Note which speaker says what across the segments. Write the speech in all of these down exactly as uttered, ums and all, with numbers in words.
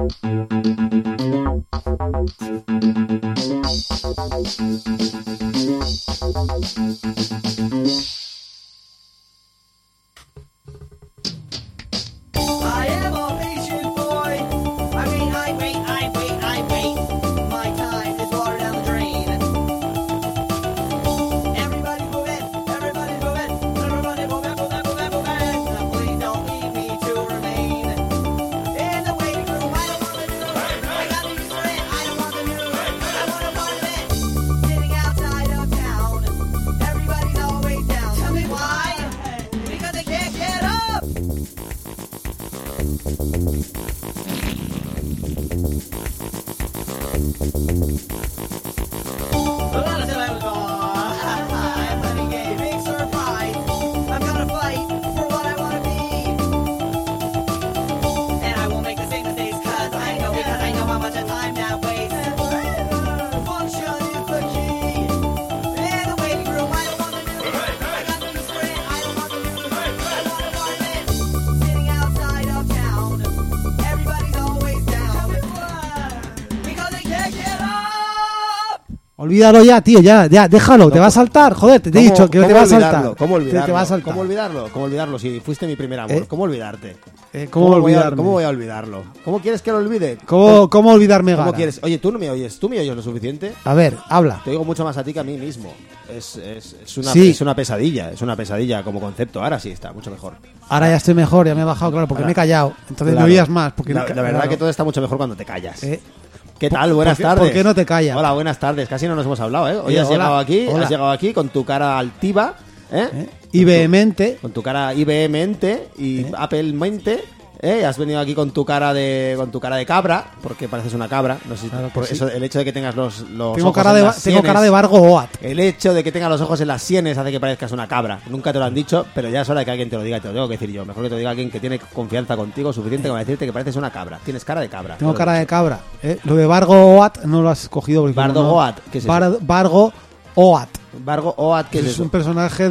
Speaker 1: Olvídalo ya, tío, ya, ya, déjalo, no, te va a saltar, joder, te, te he dicho que te va a saltar.
Speaker 2: ¿Cómo olvidarlo?
Speaker 1: Te, te va a saltar.
Speaker 2: ¿Cómo olvidarlo? ¿Cómo olvidarlo? Si fuiste mi primer amor, ¿Eh? ¿Cómo olvidarte?
Speaker 1: Eh, ¿Cómo, ¿Cómo,
Speaker 2: voy a, ¿Cómo voy a olvidarlo? ¿Cómo quieres que lo olvide?
Speaker 1: ¿Cómo, cómo olvidarme, Gara?
Speaker 2: ¿Cómo quieres? Oye, ¿tú no me oyes? ¿Tú me oyes lo suficiente?
Speaker 1: A ver, habla.
Speaker 2: Te oigo mucho más a ti que a mí mismo. Es, es, es, una,
Speaker 1: sí.
Speaker 2: es una pesadilla, es una pesadilla como concepto. Ahora sí está mucho mejor.
Speaker 1: Ahora ya estoy mejor, ya me he bajado, claro, porque Ahora, me he callado. Entonces claro, me oías más. Porque
Speaker 2: la,
Speaker 1: no,
Speaker 2: la verdad
Speaker 1: claro.
Speaker 2: que todo está mucho mejor cuando te callas.
Speaker 1: Eh.
Speaker 2: ¿Qué tal? Buenas
Speaker 1: ¿Por qué,
Speaker 2: tardes.
Speaker 1: ¿Por qué no te callas?
Speaker 2: Hola, buenas tardes. Casi no nos hemos hablado, ¿eh? Hoy
Speaker 1: eh,
Speaker 2: has
Speaker 1: hola,
Speaker 2: llegado aquí,
Speaker 1: hola.
Speaker 2: has llegado aquí con tu cara altiva, ¿eh?
Speaker 1: ¿Eh? Y vehemente.
Speaker 2: Con tu cara I B M-mente y ¿Eh? Apple-mente. ¿Eh? Has venido aquí con tu cara de con tu cara de cabra, porque pareces una cabra. No sé si
Speaker 1: claro
Speaker 2: por
Speaker 1: sí.
Speaker 2: eso, el hecho de que tengas los, los
Speaker 1: tengo
Speaker 2: ojos
Speaker 1: cara
Speaker 2: en
Speaker 1: de,
Speaker 2: las
Speaker 1: Tengo
Speaker 2: sienes,
Speaker 1: cara de Vargo Oat.
Speaker 2: El hecho de que tengas los ojos en las sienes hace que parezcas una cabra. Nunca te lo han dicho, pero ya es hora de que alguien te lo diga y te lo tengo que decir yo. Mejor que te lo diga alguien que tiene confianza contigo, suficiente como decirte que pareces una cabra. Tienes cara de cabra.
Speaker 1: Tengo cara de cabra. ¿Eh? Lo de Vargo Oat no lo has cogido.
Speaker 2: Vargo
Speaker 1: no,
Speaker 2: Oat, ¿qué es eso?
Speaker 1: Bar, Vargo Oat.
Speaker 2: Vargo Oat, ¿qué es,
Speaker 1: es
Speaker 2: eso?
Speaker 1: un personaje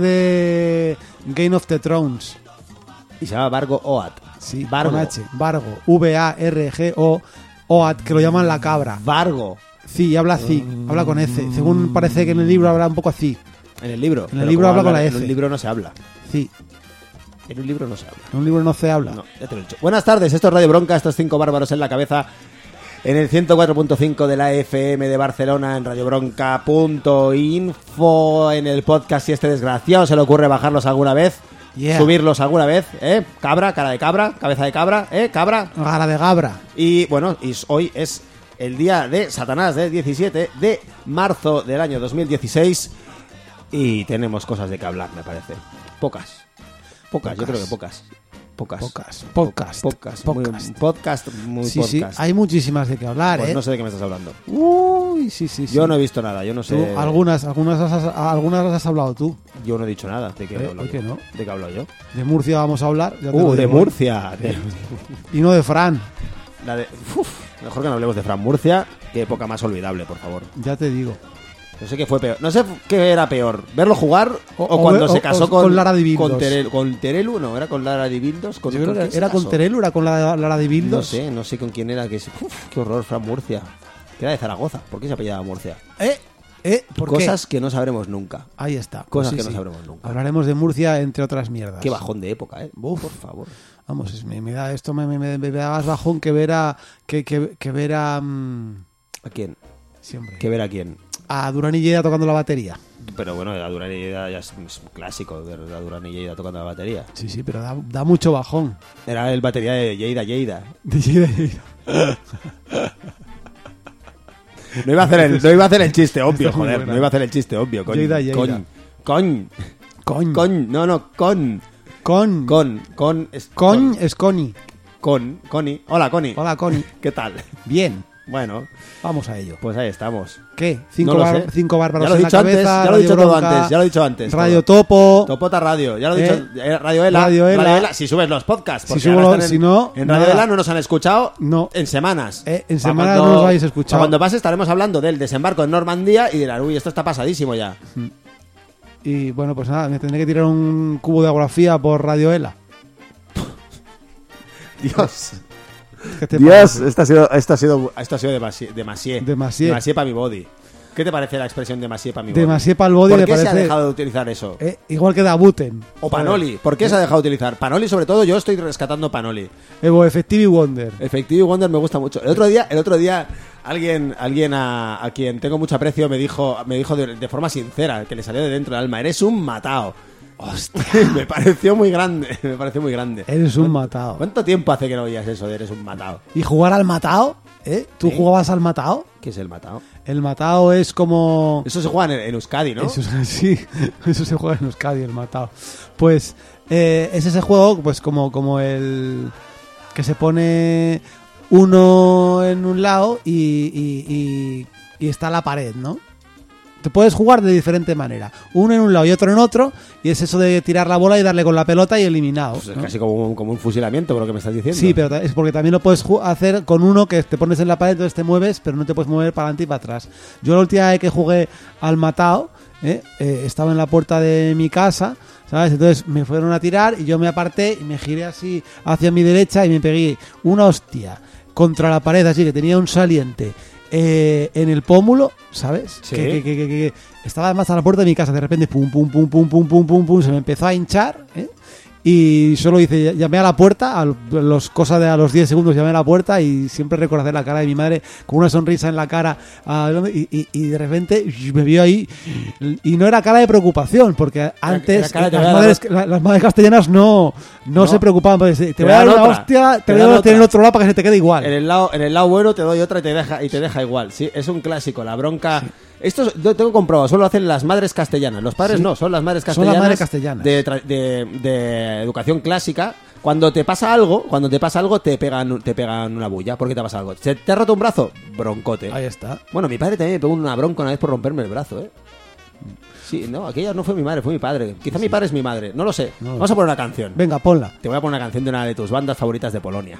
Speaker 1: de Game of the Thrones.
Speaker 2: Y se llama Vargo Oat.
Speaker 1: Sí,
Speaker 2: Vargo.
Speaker 1: con H. Vargo. V A R G O Oat, que lo llaman la cabra.
Speaker 2: Vargo.
Speaker 1: Sí, habla así. Mm. Habla con S. Según parece que en el libro habla un poco así.
Speaker 2: ¿En el libro?
Speaker 1: En el libro habla con la S.
Speaker 2: En un libro no se habla.
Speaker 1: Sí.
Speaker 2: En un libro no se habla.
Speaker 1: En un libro no se habla.
Speaker 2: No, ya te lo he dicho. Buenas tardes, esto es Radio Bronca, estos cinco bárbaros en la cabeza. En el ciento cuatro punto cinco de la F M de Barcelona, en radiobronca punto info, en el podcast. Si este desgraciado se le ocurre bajarlos alguna vez, yeah. subirlos alguna vez, ¿eh? Cabra, cara de cabra, cabeza de cabra, ¿eh? Cabra.
Speaker 1: Cara de cabra.
Speaker 2: Y bueno, y hoy es el día de Satanás, del diecisiete de marzo del año dos mil dieciséis. Y tenemos cosas de que hablar, me parece. Pocas. Pocas, pocas. Yo creo que pocas. Pocas.
Speaker 1: Pocas. Podcast.
Speaker 2: Podcast.
Speaker 1: Podcast.
Speaker 2: Muy, podcast, muy
Speaker 1: sí,
Speaker 2: podcast.
Speaker 1: Sí, hay muchísimas de que hablar,
Speaker 2: pues
Speaker 1: ¿eh?
Speaker 2: no sé de qué me estás hablando.
Speaker 1: Uy, sí, sí, sí.
Speaker 2: Yo no he visto nada, yo no sé.
Speaker 1: Tú, algunas, algunas, has, algunas las has hablado tú.
Speaker 2: Yo no he dicho nada. ¿De qué
Speaker 1: ¿Eh?
Speaker 2: hablo
Speaker 1: ¿De qué no?
Speaker 2: ¿De qué hablo yo?
Speaker 1: De Murcia vamos a hablar. Ya te
Speaker 2: uh,
Speaker 1: lo
Speaker 2: de
Speaker 1: digo.
Speaker 2: Murcia. De...
Speaker 1: y no de Fran.
Speaker 2: La de... Uf, mejor que no hablemos de Fran Murcia. Qué época más olvidable, por favor.
Speaker 1: Ya te digo.
Speaker 2: No sé qué fue peor. No sé qué era peor. Verlo jugar o, o cuando
Speaker 1: o,
Speaker 2: se casó
Speaker 1: o,
Speaker 2: con,
Speaker 1: con Lara de Bildos.
Speaker 2: Con, Terelu, con Terelu, no, era con Lara de Bildos. Con,
Speaker 1: Yo creo
Speaker 2: ¿con
Speaker 1: que era con Terelu, era con la, Lara de Bildos.
Speaker 2: No sé, no sé con quién era. Que es... Uf, qué horror, Fran Murcia. Que era de Zaragoza. ¿Por qué se apellidaba Murcia?
Speaker 1: ¿Eh? ¿Eh? ¿Por
Speaker 2: Cosas
Speaker 1: qué?
Speaker 2: que no sabremos nunca.
Speaker 1: Ahí está.
Speaker 2: Cosas
Speaker 1: sí,
Speaker 2: que
Speaker 1: sí.
Speaker 2: no sabremos nunca.
Speaker 1: Hablaremos de Murcia, entre otras mierdas.
Speaker 2: Qué bajón de época, ¿eh? Uf, por favor.
Speaker 1: Vamos, es, me, me da esto me, me, me, me da más bajón que ver a... Que, que, que ver a... Um...
Speaker 2: ¿A quién?
Speaker 1: Sí, hombre.
Speaker 2: ¿Que ver a quién?
Speaker 1: A Durán y Lleida tocando la batería.
Speaker 2: Pero bueno, la Durán y Lleida ya es un clásico, ver a Durán y Lleida tocando la batería.
Speaker 1: Sí, sí, pero da, da mucho bajón.
Speaker 2: Era el batería de Lleida, Lleida.
Speaker 1: De Lleida, Lleida.
Speaker 2: No iba a hacer el, no iba a hacer el chiste obvio, joder. No iba a hacer el chiste obvio, coño.
Speaker 1: Lleida, Lleida.
Speaker 2: Coñ. Coñ.
Speaker 1: Coñ.
Speaker 2: Coñ. No, no, con.
Speaker 1: Con.
Speaker 2: Con. Con. Es,
Speaker 1: con es Connie.
Speaker 2: Con. Connie. Hola, Connie.
Speaker 1: Hola, Connie.
Speaker 2: ¿Qué tal?
Speaker 1: Bien.
Speaker 2: Bueno.
Speaker 1: Vamos a ello.
Speaker 2: Pues ahí estamos.
Speaker 1: ¿Qué? Cinco,
Speaker 2: no
Speaker 1: bar, cinco bárbaros
Speaker 2: ya lo he
Speaker 1: en
Speaker 2: dicho
Speaker 1: la cabeza.
Speaker 2: Antes, ya lo he dicho todo antes. Ya lo he dicho antes.
Speaker 1: Radio
Speaker 2: todo.
Speaker 1: Topo.
Speaker 2: Topota Radio. Ya lo he
Speaker 1: ¿Eh?
Speaker 2: dicho. Radio Ela.
Speaker 1: Radio Ela.
Speaker 2: Radio Ela. Si subes los podcasts.
Speaker 1: Si, subo lo,
Speaker 2: en,
Speaker 1: si no.
Speaker 2: En Radio
Speaker 1: nada.
Speaker 2: Ela no nos han escuchado
Speaker 1: no.
Speaker 2: en semanas.
Speaker 1: Eh, en
Speaker 2: pa
Speaker 1: semanas
Speaker 2: cuando,
Speaker 1: no nos habéis escuchado.
Speaker 2: Cuando pase estaremos hablando del desembarco en Normandía y dirán, uy, esto está pasadísimo ya.
Speaker 1: Y bueno, pues nada, me tendré que tirar un cubo de geografía por Radio Ela.
Speaker 2: Dios.
Speaker 1: ¿Qué te
Speaker 2: Dios,
Speaker 1: parece?
Speaker 2: esto ha sido, esto ha sido, esto ha sido demasiado, demasiado,
Speaker 1: Demasié.
Speaker 2: para mi body. ¿Qué te parece la expresión demasiado para mi body?
Speaker 1: Demasié para el body
Speaker 2: ¿Por
Speaker 1: me
Speaker 2: qué se ha
Speaker 1: parece-
Speaker 2: dejado de utilizar eso?
Speaker 1: Eh, igual que Dabuten.
Speaker 2: O Panoli, ¿por qué se ha dejado de utilizar? Panoli, sobre todo, yo estoy rescatando Panoli.
Speaker 1: Evo Effective Wonder.
Speaker 2: Effective Wonder me gusta mucho. El otro día, el otro día alguien, alguien a, a quien tengo mucho aprecio me dijo, me dijo de, de forma sincera, que le salió de dentro del alma, eres un matao. Hostia, me pareció muy grande, me pareció muy grande.
Speaker 1: Eres un matao.
Speaker 2: ¿Cuánto tiempo hace que no oías eso de eres un matao?
Speaker 1: ¿Y jugar al matao? ¿Eh? ¿Tú
Speaker 2: ¿Sí?
Speaker 1: jugabas al matao?
Speaker 2: ¿Qué es el matao?
Speaker 1: El matao es como...
Speaker 2: Eso se juega en, en Euskadi, ¿no?
Speaker 1: Eso, sí, eso se juega en Euskadi, el matao. Pues eh, es ese juego, pues como, como el... que se pone uno en un lado y, y, y, y está la pared, ¿no? Te puedes jugar de diferente manera. Uno en un lado y otro en otro. Y es eso de tirar la bola y darle con la pelota y eliminado.
Speaker 2: Pues es
Speaker 1: ¿no?
Speaker 2: casi como un, como un fusilamiento, por lo que me estás diciendo.
Speaker 1: Sí, pero ta- es porque también lo puedes ju- hacer con uno que te pones en la pared, entonces te mueves, pero no te puedes mover para adelante y para atrás. Yo la última vez que jugué al Matao, ¿eh? Eh, estaba en la puerta de mi casa, ¿sabes? Entonces me fueron a tirar y yo me aparté y me giré así hacia mi derecha y me pegué una hostia contra la pared, así que tenía un saliente eh, en el pómulo, ¿sabes?
Speaker 2: Sí.
Speaker 1: Que, que- que- que- que estaba además a la puerta de mi casa, de repente pum, pum, pum, pum, pum, pum, pum, pum, se me empezó a hinchar, ¿eh? Y solo hice, llamé a la puerta, a los cosas de a los diez segundos llamé a la puerta y siempre recordaré la cara de mi madre con una sonrisa en la cara ah, y, y, y de repente me vio ahí y no era cara de preocupación porque antes
Speaker 2: era cara de-
Speaker 1: las, madres, la- las madres castellanas no, no,
Speaker 2: No.
Speaker 1: se preocupaban, pues, te,
Speaker 2: Te
Speaker 1: voy a dar
Speaker 2: dan
Speaker 1: una
Speaker 2: otra.
Speaker 1: hostia, te,
Speaker 2: Te
Speaker 1: voy a
Speaker 2: dan
Speaker 1: tener
Speaker 2: otra.
Speaker 1: otro lado para que se te quede igual.
Speaker 2: En el lado, en el lado bueno te doy otra y te deja y te deja igual. Sí, es un clásico, la bronca. Esto es- yo tengo comprobado, solo hacen las madres castellanas. Los padres
Speaker 1: Sí.
Speaker 2: no, son las madres
Speaker 1: Son
Speaker 2: castellanas.
Speaker 1: las madres castellanas.
Speaker 2: De, tra- de, de educación clásica. Cuando te pasa algo, cuando te pasa algo te pegan te pegan una bulla. ¿Por qué te pasa algo? ¿Se te ha roto un brazo? Broncote.
Speaker 1: Ahí está.
Speaker 2: Bueno, mi padre también me pegó una bronca una vez por romperme el brazo, ¿eh? Sí, no, aquella no fue mi madre, fue mi padre. Quizá mi padre es mi madre, no lo sé.
Speaker 1: No.
Speaker 2: Vamos a poner una canción.
Speaker 1: Venga, ponla.
Speaker 2: Te voy a poner una canción de una de tus bandas favoritas de Polonia.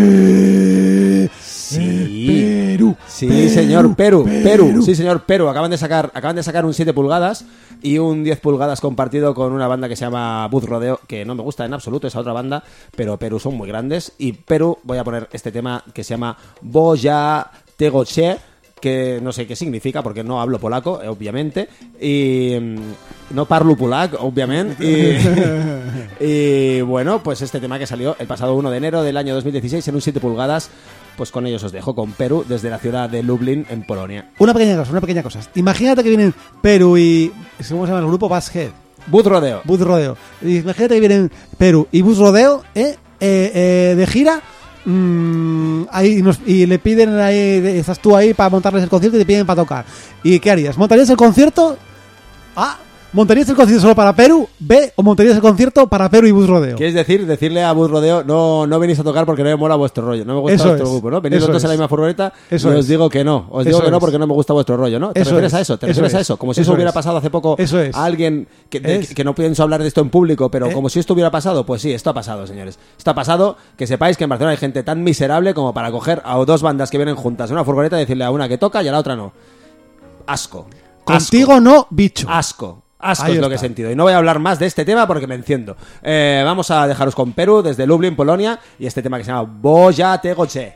Speaker 1: Ué,
Speaker 2: Sí.
Speaker 1: eh, Perú.
Speaker 2: Sí,
Speaker 1: Perú,
Speaker 2: señor Perú, Perú, sí, señor Perú. Acaban de sacar, acaban de sacar un siete pulgadas y un diez pulgadas compartido con una banda que se llama Buzz Rodeo, que no me gusta en absoluto esa otra banda, pero Perú son muy grandes. Y Perú, voy a poner este tema que se llama Boja Tegoche, que no sé qué significa porque no hablo polaco, eh, obviamente, y mm, no parlo polac, obviamente, y, y bueno, pues este tema que salió el pasado uno de enero del año dos mil dieciséis en un siete pulgadas, pues con ellos os dejo, con Perú, desde la ciudad de Lublin, en Polonia.
Speaker 1: Una pequeña cosa, una pequeña cosa. Imagínate que vienen Perú y... ¿cómo se llama el grupo? Basshead.
Speaker 2: Buzz Rodeo.
Speaker 1: Buzz Rodeo. Imagínate que vienen Perú y Buzz Rodeo ¿eh? Eh, eh, de gira mm, ahí nos- y le piden ahí, de- estás tú ahí para montarles el concierto y te piden para tocar. ¿Y qué harías? ¿Montarías el concierto? A. ¿Montarías el concierto solo para Perú? B. ¿O montarías el concierto para Perú y Buzz Rodeo?
Speaker 2: ¿Quieres decir? Decirle a Buzz Rodeo, no, no venís a tocar porque no me mola vuestro rollo, no me gusta
Speaker 1: Eso
Speaker 2: vuestro
Speaker 1: es,
Speaker 2: grupo, ¿no? Venís
Speaker 1: eso
Speaker 2: los dos
Speaker 1: es.
Speaker 2: en la misma furgoneta
Speaker 1: Eso
Speaker 2: y os
Speaker 1: es.
Speaker 2: digo que no, os digo
Speaker 1: Eso
Speaker 2: que no
Speaker 1: es.
Speaker 2: porque no me gusta vuestro rollo, ¿no? ¿Te
Speaker 1: Eso
Speaker 2: refieres
Speaker 1: es.
Speaker 2: a eso? ¿Te
Speaker 1: Eso
Speaker 2: refieres a
Speaker 1: es.
Speaker 2: eso? Como si
Speaker 1: Eso
Speaker 2: eso hubiera
Speaker 1: es.
Speaker 2: pasado hace poco
Speaker 1: Eso es.
Speaker 2: a alguien que, de-
Speaker 1: Es.
Speaker 2: que no pienso hablar de esto en público, pero
Speaker 1: ¿Eh?
Speaker 2: como si esto hubiera pasado, pues sí, esto ha pasado, señores. Esto ha pasado, que sepáis que en Barcelona hay gente tan miserable como para coger a dos bandas que vienen juntas en una furgoneta y decirle a una que toca y a la otra no. Asco.
Speaker 1: Contigo no, bicho.
Speaker 2: Asco. Asco
Speaker 1: Ahí
Speaker 2: es lo que he
Speaker 1: está.
Speaker 2: sentido. Y no voy a hablar más de este tema porque me enciendo. Eh, vamos a dejaros con Perú desde Lublin, Polonia, y este tema que se llama Boja Tegoche.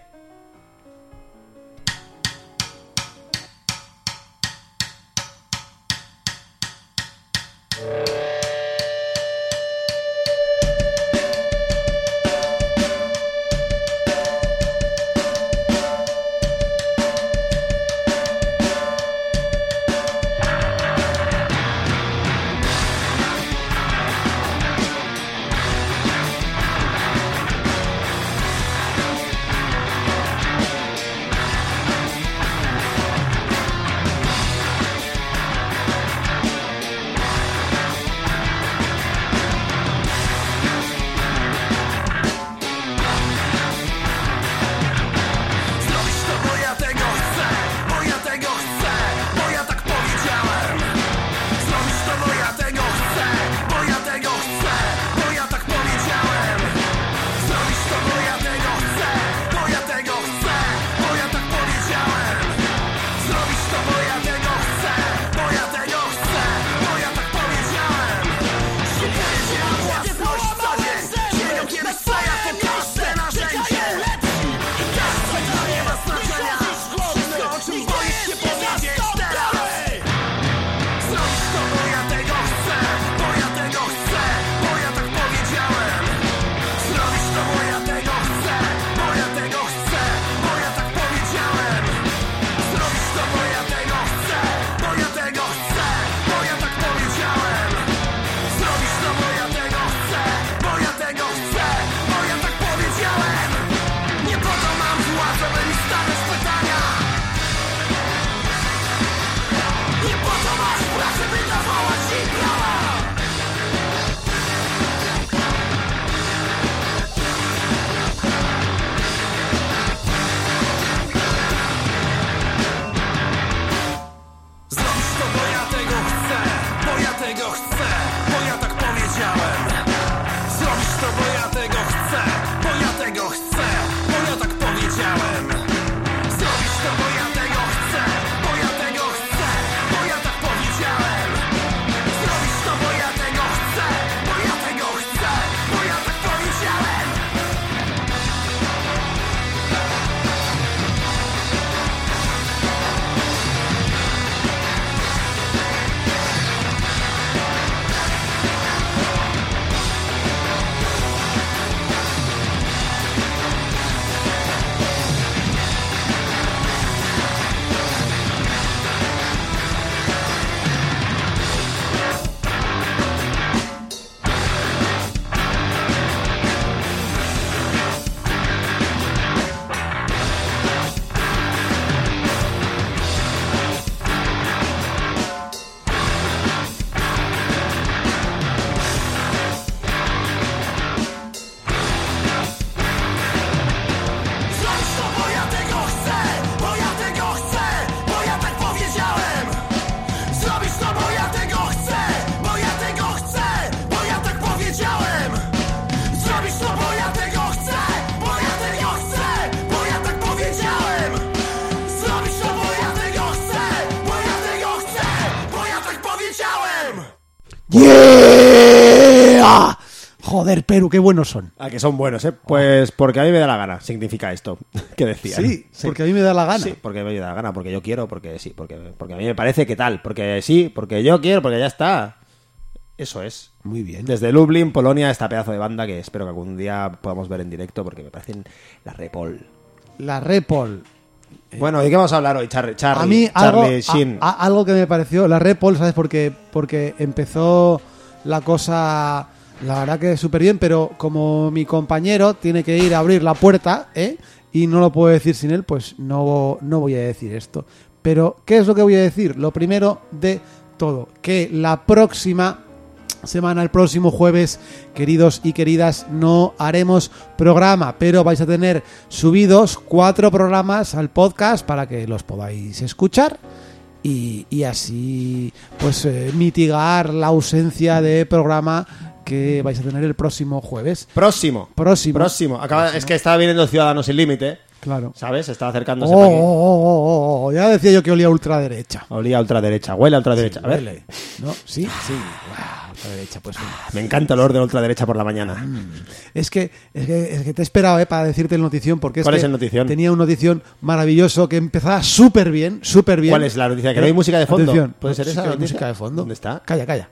Speaker 1: ¡Yeah! Joder, Perú, qué buenos son.
Speaker 2: Ah, que son buenos, ¿eh? Pues porque a mí me da la gana, significa esto que decía.
Speaker 1: Sí, sí, porque a mí me da la gana.
Speaker 2: Sí, porque me da la gana, porque yo quiero, porque sí, porque, porque a mí me parece que tal, porque sí, porque yo quiero, porque ya está. Eso es.
Speaker 1: Muy bien.
Speaker 2: Desde Lublin, Polonia, esta pedazo de banda que espero que algún día podamos ver en directo porque me parecen la Repol.
Speaker 1: La Repol.
Speaker 2: Bueno, ¿de qué vamos a hablar hoy, Charlie? Charlie
Speaker 1: A mí
Speaker 2: Charlie
Speaker 1: algo,
Speaker 2: Sheen.
Speaker 1: a- a- algo que me pareció, la Repol, ¿sabes por qué? Porque empezó la cosa, la verdad que súper bien, pero como mi compañero tiene que ir a abrir la puerta, ¿eh? Y no lo puedo decir sin él, pues no, no voy a decir esto. Pero, ¿qué es lo que voy a decir? Lo primero de todo, que la próxima semana, el próximo jueves, queridos y queridas, no haremos programa, pero vais a tener subidos cuatro programas al podcast para que los podáis escuchar y, y así pues eh, mitigar la ausencia de programa que vais a tener el próximo jueves.
Speaker 2: Próximo.
Speaker 1: Próximo.
Speaker 2: Próximo. Acaba, Es que estaba viniendo Ciudadanos Sin Límite,
Speaker 1: Claro.
Speaker 2: ¿sabes? Estaba
Speaker 1: Oh,
Speaker 2: acercándose
Speaker 1: oh,
Speaker 2: para aquí.
Speaker 1: oh, oh, oh, ya decía yo que olía ultraderecha.
Speaker 2: Olía a ultraderecha, huele a ultraderecha. A ver,
Speaker 1: Huele. ¿No? Sí, sí. Wow, ultraderecha, pues bueno.
Speaker 2: me encanta el olor de la ultraderecha por la mañana.
Speaker 1: Es que, es que, es que te he esperado, ¿eh? Para decirte el notición, porque es
Speaker 2: ¿Cuál
Speaker 1: que
Speaker 2: es el notición?
Speaker 1: tenía un notición maravilloso que empezaba súper bien, súper bien.
Speaker 2: ¿Cuál es la noticia? ¿Que no hay música de fondo?
Speaker 1: Atención.
Speaker 2: ¿Puede ser
Speaker 1: Sí
Speaker 2: esa
Speaker 1: que hay
Speaker 2: noticia?
Speaker 1: música de fondo.
Speaker 2: ¿Dónde está?
Speaker 1: Calla, calla.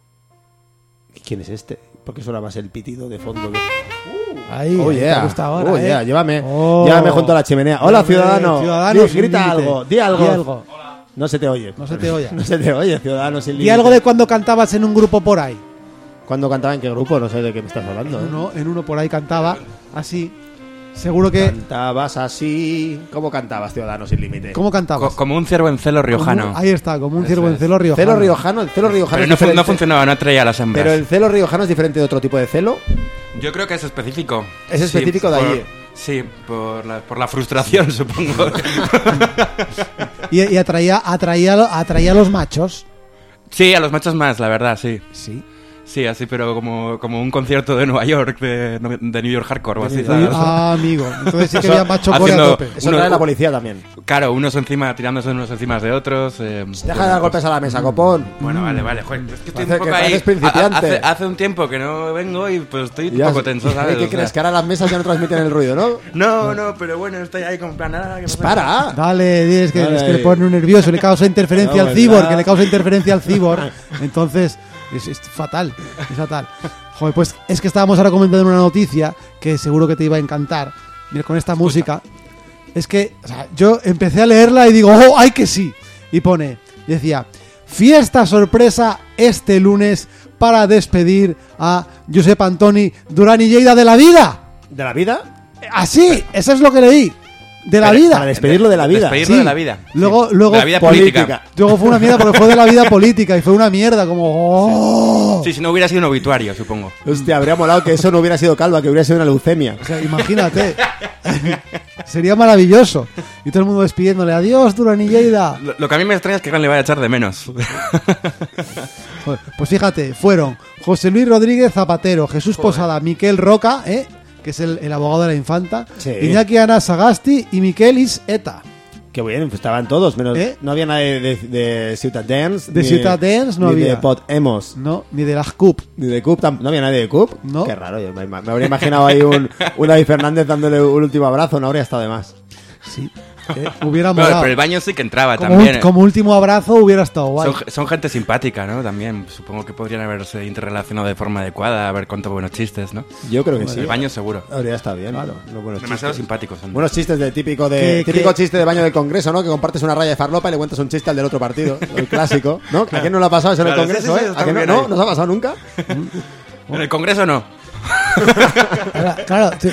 Speaker 2: ¿Quién es este? ¿Por qué suena más el pitido de fondo? De...
Speaker 1: Ahí,
Speaker 2: Oh
Speaker 1: ahí te
Speaker 2: yeah,
Speaker 1: gusta ahora,
Speaker 2: oh
Speaker 1: ¿eh?
Speaker 2: yeah, llévame,
Speaker 1: Oh.
Speaker 2: llévame junto a la chimenea. Hola,
Speaker 1: Hombre,
Speaker 2: ciudadano.
Speaker 1: ciudadano
Speaker 2: Di-
Speaker 1: sin
Speaker 2: grita
Speaker 1: límite.
Speaker 2: algo, di algo.
Speaker 1: Di algo.
Speaker 2: No se te oye.
Speaker 1: No se te oye.
Speaker 2: No se te oye, ciudadano sin
Speaker 1: Di
Speaker 2: límite.
Speaker 1: algo de cuando cantabas en un grupo por ahí.
Speaker 2: ¿Cuándo cantaba en qué grupo? No sé de qué me estás hablando.
Speaker 1: En
Speaker 2: ¿eh?
Speaker 1: uno, en uno por ahí cantaba así. Seguro que...
Speaker 2: Cantabas así. ¿Cómo cantabas, ciudadano sin límite?
Speaker 1: ¿Cómo cantabas?
Speaker 3: Co- como un ciervo en celo riojano.
Speaker 1: Como- ahí está, como un
Speaker 3: Eso
Speaker 1: ciervo en
Speaker 3: es.
Speaker 1: celo riojano.
Speaker 2: Celo riojano, el celo riojano
Speaker 3: Pero
Speaker 2: es
Speaker 3: no, fu- no
Speaker 2: diferente.
Speaker 3: funcionaba, no atraía a las hembras.
Speaker 2: Pero el celo riojano es diferente de otro tipo de celo.
Speaker 3: Yo creo que es específico.
Speaker 2: Es específico de
Speaker 3: por-
Speaker 2: allí.
Speaker 3: Sí, por la, por la frustración, supongo.
Speaker 1: Y, y atraía, atraía, atraía a los machos.
Speaker 3: Sí, a los machos más, la verdad, sí.
Speaker 1: Sí.
Speaker 3: Sí, así, pero como, como un concierto de Nueva York, de, de New York Hardcore o así,
Speaker 2: New York.
Speaker 3: ¿sabes?
Speaker 1: Ah, amigo. Entonces sí que
Speaker 2: Eso-
Speaker 1: había macho core a
Speaker 3: haciendo-
Speaker 1: tope.
Speaker 2: Eso
Speaker 3: Uno-
Speaker 2: trae la policía también.
Speaker 3: Claro, unos encima, tirándose unos encima de otros. Eh,
Speaker 2: Deja de dar golpes a la mesa, copón.
Speaker 3: Bueno, vale, vale, joder, es que estoy
Speaker 2: Parece
Speaker 3: un poco
Speaker 2: que
Speaker 3: ahí.
Speaker 2: pareces principiante.
Speaker 3: Ha- Hace, hace un tiempo que no vengo y pues estoy un
Speaker 2: Ya,
Speaker 3: poco tenso, ¿sabes?
Speaker 2: ¿Qué
Speaker 3: O sea,
Speaker 2: crees? Que ahora las mesas ya no transmiten el ruido, ¿no?
Speaker 3: No, no, pero bueno, estoy ahí con plan nada. que pasa?
Speaker 2: ¡Para!
Speaker 1: Dale, es que,
Speaker 2: Dale
Speaker 1: es que
Speaker 2: ahí.
Speaker 1: le pone un nervioso, le causa interferencia
Speaker 2: No,
Speaker 1: al cibor,
Speaker 2: ¿verdad?
Speaker 1: que le causa interferencia al cibor. Entonces, es, es fatal, es fatal. Joder, pues es que estábamos ahora comentando una noticia que seguro que te iba a encantar. Mira, con esta música. Es que, o sea, yo empecé a leerla y digo, ¡oh, ay que sí! Y pone, decía, fiesta sorpresa este lunes para despedir a Josep Antoni Duran y Lleida de la vida.
Speaker 2: ¿De la vida?
Speaker 1: Así, eso es lo que leí. De la
Speaker 2: Para-
Speaker 1: vida.
Speaker 2: Para despedirlo de la vida.
Speaker 3: Despedirlo
Speaker 1: Sí.
Speaker 3: de la vida.
Speaker 1: Luego,
Speaker 3: Sí.
Speaker 1: luego
Speaker 3: De la vida
Speaker 2: política.
Speaker 3: política.
Speaker 1: Luego fue una mierda porque fue de la vida política y fue una mierda, como... ¡oh!
Speaker 3: Sí, si no hubiera sido un obituario, supongo.
Speaker 2: Hostia, habría molado que eso no hubiera sido calva, que hubiera sido una leucemia.
Speaker 1: O sea, imagínate. Sería maravilloso. Y todo el mundo despidiéndole, adiós, Duran y Lleida.
Speaker 3: Lo, lo que a mí me extraña es que Gran le vaya a echar de menos.
Speaker 1: Joder, pues fíjate, fueron José Luis Rodríguez Zapatero, Jesús Posada, Miquel Roca, ¿eh? que es el, el abogado de la infanta,
Speaker 2: Sí.
Speaker 1: Iñaki Ana Sagasti y Miquelis Eta.
Speaker 2: Qué bien, pues estaban todos, menos...
Speaker 1: ¿Eh?
Speaker 2: No había nadie de, de Ciutadans.
Speaker 1: De
Speaker 2: ni-
Speaker 1: Ciutadans no
Speaker 2: ni
Speaker 1: había.
Speaker 2: de Podemos.
Speaker 1: No, ni de las C U P.
Speaker 2: Ni de C U P, tam- no había nadie de C U P.
Speaker 1: No.
Speaker 2: Qué raro, yo me, me habría imaginado ahí un, un David Fernández dándole un último abrazo, no habría estado de más.
Speaker 1: Sí, eh, hubiera
Speaker 3: Bueno,
Speaker 1: molado.
Speaker 3: pero el baño sí que entraba
Speaker 1: como,
Speaker 3: también.
Speaker 1: ul- como último abrazo hubiera estado guay.
Speaker 3: Son, son gente simpática, ¿no? También supongo que podrían haberse interrelacionado de forma adecuada, haber contado buenos chistes, ¿no?
Speaker 2: Yo creo que sí.
Speaker 3: El baño seguro.
Speaker 2: Habría estado bien. Claro. No, buenos
Speaker 3: Demasiado
Speaker 2: chistes.
Speaker 3: simpáticos son.
Speaker 2: Buenos chistes de típico de
Speaker 1: Que-
Speaker 2: típico
Speaker 1: que-
Speaker 2: chiste de baño del Congreso, ¿no? Que compartes una raya de farlopa y le cuentas un chiste al del otro partido, el clásico, ¿no? ¿A quién no lo ha pasado eso en el
Speaker 3: Claro, sí,
Speaker 2: Congreso,
Speaker 3: sí, sí,
Speaker 2: eh? ¿A
Speaker 3: está
Speaker 2: que no?
Speaker 3: bien
Speaker 2: ¿No?
Speaker 3: ahí.
Speaker 2: ¿Nos ha pasado nunca?
Speaker 3: En el Congreso no.
Speaker 1: Ahora, claro, te-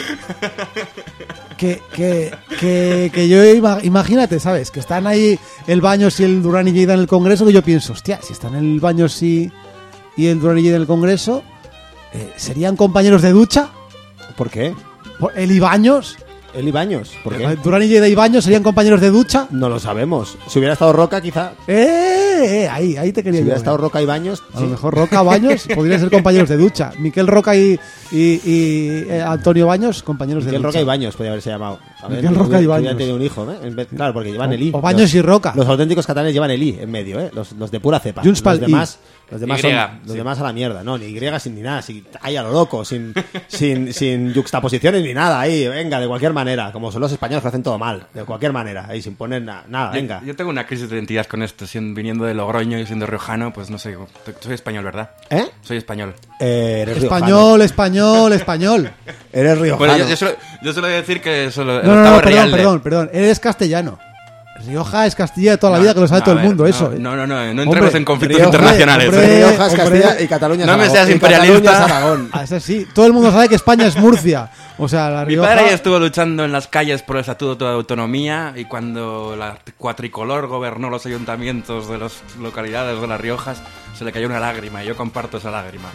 Speaker 1: que, que, que, que yo ima- imagínate, ¿sabes? Que están ahí el Baños y el Duran y Lleida en el Congreso, que yo pienso, hostia, si están el Baños y, y el Duran y Lleida en el Congreso, eh, ¿serían compañeros de ducha?
Speaker 2: ¿Por qué?
Speaker 1: Por- ¿El Ibaños?
Speaker 2: El Ibaños. ¿Por qué?
Speaker 1: ¿Durán y Lleida y Baños serían compañeros de ducha?
Speaker 2: No lo sabemos. Si hubiera estado Roca, quizá.
Speaker 1: ¡Eh! eh, ahí, ahí te quería
Speaker 2: Si hubiera
Speaker 1: yo,
Speaker 2: estado
Speaker 1: eh.
Speaker 2: Roca y Baños,
Speaker 1: A
Speaker 2: sí.
Speaker 1: lo mejor Roca, Baños podrían ser compañeros de ducha. Miquel Roca y, Y, y eh, Antonio Baños, compañeros de
Speaker 2: Miguel
Speaker 1: lucha.
Speaker 2: Roca y Baños podría haberse llamado. A ver,
Speaker 1: Miguel Roca y
Speaker 2: hubiera-
Speaker 1: Baños.
Speaker 2: hubiera tenido un hijo, ¿eh? En vez- claro, porque llevan el I.
Speaker 1: O Baños
Speaker 2: Los-
Speaker 1: y Roca.
Speaker 2: Los auténticos catalanes llevan el I en medio, ¿eh? Los, los de pura cepa.
Speaker 1: Junts
Speaker 2: Los
Speaker 1: pel
Speaker 2: demás, los demás,
Speaker 3: Y,
Speaker 2: son,
Speaker 3: sí.
Speaker 2: los demás a la mierda. No, ni Y sin ni nada. Sin, ahí a lo loco. Sin, sin, sin yuxtaposiciones ni nada. Ahí, venga, de cualquier manera. Como son los españoles que hacen todo mal. De cualquier manera. Ahí, sin poner na- nada.
Speaker 3: Yo-
Speaker 2: Venga.
Speaker 3: Yo, tengo una crisis de identidad con esto. Siendo, viniendo de Logroño y siendo riojano, pues no sé. Soy español, ¿verdad?
Speaker 2: ¿Eh?
Speaker 3: Soy español.
Speaker 2: Eh, eres
Speaker 1: Español, español, español.
Speaker 2: riojano. Eres riojano.
Speaker 3: Bueno, yo, yo, suelo, yo suelo decir que solo el
Speaker 1: No, no,
Speaker 3: octavo
Speaker 1: no, perdón,
Speaker 3: real de-
Speaker 1: perdón, perdón. Eres castellano. Rioja es Castilla de toda la
Speaker 3: No,
Speaker 1: vida, que lo sabe
Speaker 3: no,
Speaker 1: todo
Speaker 3: a
Speaker 1: el
Speaker 3: ver,
Speaker 1: mundo,
Speaker 3: no,
Speaker 1: eso. ¿eh?
Speaker 3: No, no, no, no
Speaker 1: Hombre,
Speaker 3: entremos en conflictos
Speaker 1: Rioja,
Speaker 3: internacionales.
Speaker 1: hombre.
Speaker 3: ¿eh?
Speaker 2: Rioja es
Speaker 1: hombre.
Speaker 2: Castilla y Cataluña es
Speaker 3: No me
Speaker 2: Aragón.
Speaker 3: seas
Speaker 2: Y
Speaker 3: imperialista.
Speaker 2: Cataluña es Aragón.
Speaker 1: Ah, eso sí. Todo el mundo sabe que España es Murcia. O sea, la
Speaker 3: Mi
Speaker 1: Rioja...
Speaker 3: padre ya estuvo luchando en las calles por el Estatuto de Autonomía y cuando la cuatricolor gobernó los ayuntamientos de las localidades de Las Riojas, se le cayó una lágrima y yo comparto esa lágrima.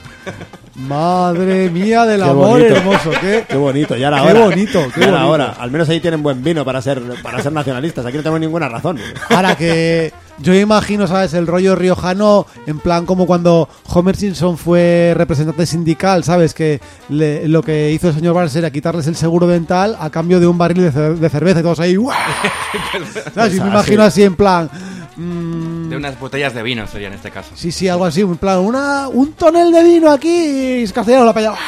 Speaker 1: Madre mía del
Speaker 2: Qué
Speaker 1: amor
Speaker 2: bonito.
Speaker 1: hermoso. ¿Qué?
Speaker 2: Qué bonito, ya era
Speaker 1: Qué
Speaker 2: hora.
Speaker 1: bonito, qué
Speaker 2: Ya era
Speaker 1: bonito.
Speaker 2: hora. Al menos ahí tienen buen vino para ser, para ser nacionalistas. Aquí no tenemos ninguna razón.
Speaker 1: Ahora que yo imagino, ¿sabes? El rollo riojano, en plan como cuando Homer Simpson fue representante sindical, ¿sabes? Que le- lo que hizo el señor Barnes era quitarles el seguro dental a cambio de un barril de, ce- de cerveza y todos ahí. ¡Guau! ¿Sabes? Y me
Speaker 2: Pues
Speaker 1: imagino
Speaker 2: así.
Speaker 1: así en plan. mm,
Speaker 3: De unas botellas de vino sería en este caso.
Speaker 1: sí, sí, algo así. En plan, una, un tonel de vino aquí y es castellano la paya.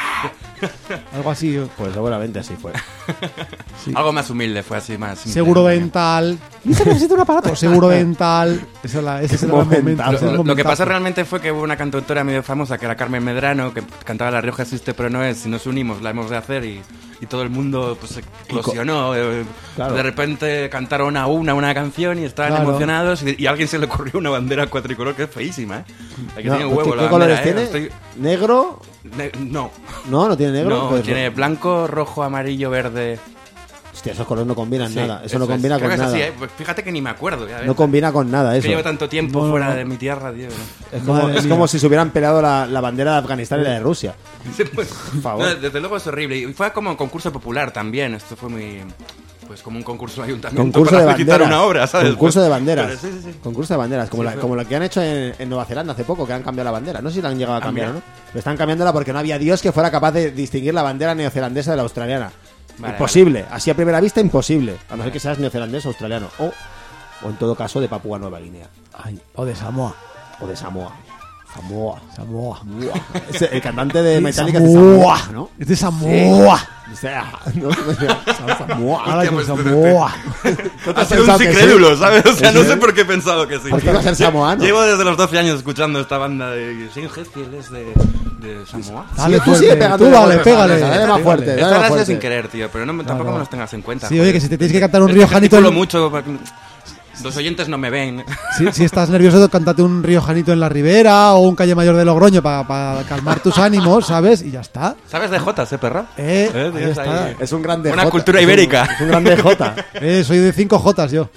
Speaker 1: Algo así.
Speaker 2: Pues seguramente así fue.
Speaker 1: Sí.
Speaker 3: Algo más humilde, fue así más. simple.
Speaker 1: Seguro dental. ¿Y se necesita un aparato? Seguro dental. Esa es la- ese es el gran
Speaker 2: Momental.
Speaker 1: momento.
Speaker 3: Lo,
Speaker 1: ese es el
Speaker 3: lo- lo que
Speaker 1: momentazo.
Speaker 3: pasa realmente fue que hubo una cantautora medio famosa que era Carmen Medrano, que cantaba La Rioja existe pero no es, si nos unimos la hemos de hacer y, y todo el mundo pues explosionó. eh,
Speaker 2: Claro.
Speaker 3: De repente cantaron a una una canción y estaban
Speaker 1: Claro.
Speaker 3: emocionados y, y a alguien se le ocurrió una bandera cuatricolor que es feísima, ¿eh? Aquí
Speaker 2: No,
Speaker 3: tiene huevo
Speaker 2: ¿qué,
Speaker 3: la
Speaker 2: qué colores
Speaker 3: bandera, ¿eh?
Speaker 2: tiene?
Speaker 3: Estoy-
Speaker 2: ¿Negro?
Speaker 3: ne- no,
Speaker 2: No, no tiene negro.
Speaker 3: no,
Speaker 2: Pues,
Speaker 3: tiene blanco, rojo, amarillo, verde.
Speaker 2: Hostia, esos colores no combinan
Speaker 3: Sí,
Speaker 2: nada. Eso, no
Speaker 3: es.
Speaker 2: combina
Speaker 3: Creo
Speaker 2: con
Speaker 3: que es
Speaker 2: nada.
Speaker 3: así, ¿eh? Pues fíjate que ni me acuerdo. Ya ves.
Speaker 2: No combina con nada
Speaker 3: Que
Speaker 2: eso.
Speaker 3: llevo tanto tiempo
Speaker 1: No,
Speaker 3: fuera
Speaker 1: no.
Speaker 3: de mi tierra, tío. ¿no?
Speaker 2: Es como,
Speaker 1: Madre
Speaker 2: es
Speaker 1: mía.
Speaker 2: como si se hubieran peleado la, la bandera de Afganistán y la de Rusia.
Speaker 3: Sí, pues,
Speaker 2: Por favor.
Speaker 3: no, desde luego es horrible. Y fue como un concurso popular también. Esto fue muy. Pues como un concurso de ayuntamiento
Speaker 2: Concurso de
Speaker 3: para quitar
Speaker 2: banderas.
Speaker 3: una obra, ¿sabes?
Speaker 2: Concurso
Speaker 3: Pues-
Speaker 2: de banderas.
Speaker 3: pero sí, sí, sí.
Speaker 2: Concurso de banderas. Como,
Speaker 3: Sí,
Speaker 2: la,
Speaker 3: fue-
Speaker 2: como lo que han hecho en, en Nueva Zelanda hace poco, que han cambiado la bandera. No sé si la han llegado a
Speaker 3: Ah,
Speaker 2: cambiar o
Speaker 3: mira.
Speaker 2: no. Pero están cambiándola porque no había Dios que fuera capaz de distinguir la bandera neozelandesa de la australiana.
Speaker 3: Vale,
Speaker 2: Imposible. Así a primera vista, imposible. A no ser que seas neozelandés o australiano. O, o en todo caso, de Papúa Nueva Guinea.
Speaker 1: Ay, o de Samoa.
Speaker 2: O de Samoa. Samoa.
Speaker 1: Samoa.
Speaker 2: Ese- el cantante de
Speaker 1: Sí,
Speaker 2: Metallica es de
Speaker 1: Samoa.
Speaker 2: Samoa, ¿no?
Speaker 1: Es de Samoa.
Speaker 2: O sea, no, no, Samoa.
Speaker 1: Ahora con
Speaker 3: pues,
Speaker 1: Samoa.
Speaker 2: ¿No te
Speaker 3: Ha
Speaker 2: has
Speaker 3: sido un
Speaker 2: pensado que sí?
Speaker 3: incrédulo, ¿sabes? O sea, no
Speaker 2: ¿Sí?
Speaker 3: sé por qué he pensado que sí.
Speaker 2: ¿Por qué iba a ser samoano?
Speaker 3: Llevo desde los doce años escuchando esta banda de Sin Jefiel, es de, de Samoa.
Speaker 1: Dale
Speaker 2: Sí, tú sigue
Speaker 1: fuerte.
Speaker 2: pegando
Speaker 1: Tú
Speaker 2: de
Speaker 1: dale,
Speaker 2: golpes,
Speaker 1: pégale.
Speaker 2: dale, dale más
Speaker 1: Pégale.
Speaker 2: fuerte.
Speaker 3: Esta
Speaker 2: Dale
Speaker 3: la
Speaker 2: más
Speaker 3: sé
Speaker 2: fuerte.
Speaker 3: sin querer, tío, pero no, me- tampoco
Speaker 1: no.
Speaker 3: me los tengas en cuenta.
Speaker 1: Sí,
Speaker 3: joder.
Speaker 1: oye, que si te tienes que cantar un riojanito...
Speaker 3: Gesticulo
Speaker 1: en-
Speaker 3: mucho. para que- Los oyentes no me ven.
Speaker 1: Si, si estás nervioso, cántate un riojanito en la Ribera o un Calle Mayor de Logroño para calmar tus ánimos, ¿sabes? Y ya está.
Speaker 3: ¿Sabes de Jotas, eh, perro?
Speaker 1: Eh,
Speaker 3: Eh,
Speaker 1: ahí
Speaker 3: tienes
Speaker 1: está.
Speaker 3: ahí.
Speaker 2: Es un grande
Speaker 3: Una
Speaker 2: Jota.
Speaker 3: cultura
Speaker 2: Es un-
Speaker 3: ibérica.
Speaker 2: Es un grande J.
Speaker 1: Eh, soy de cinco Jotas yo.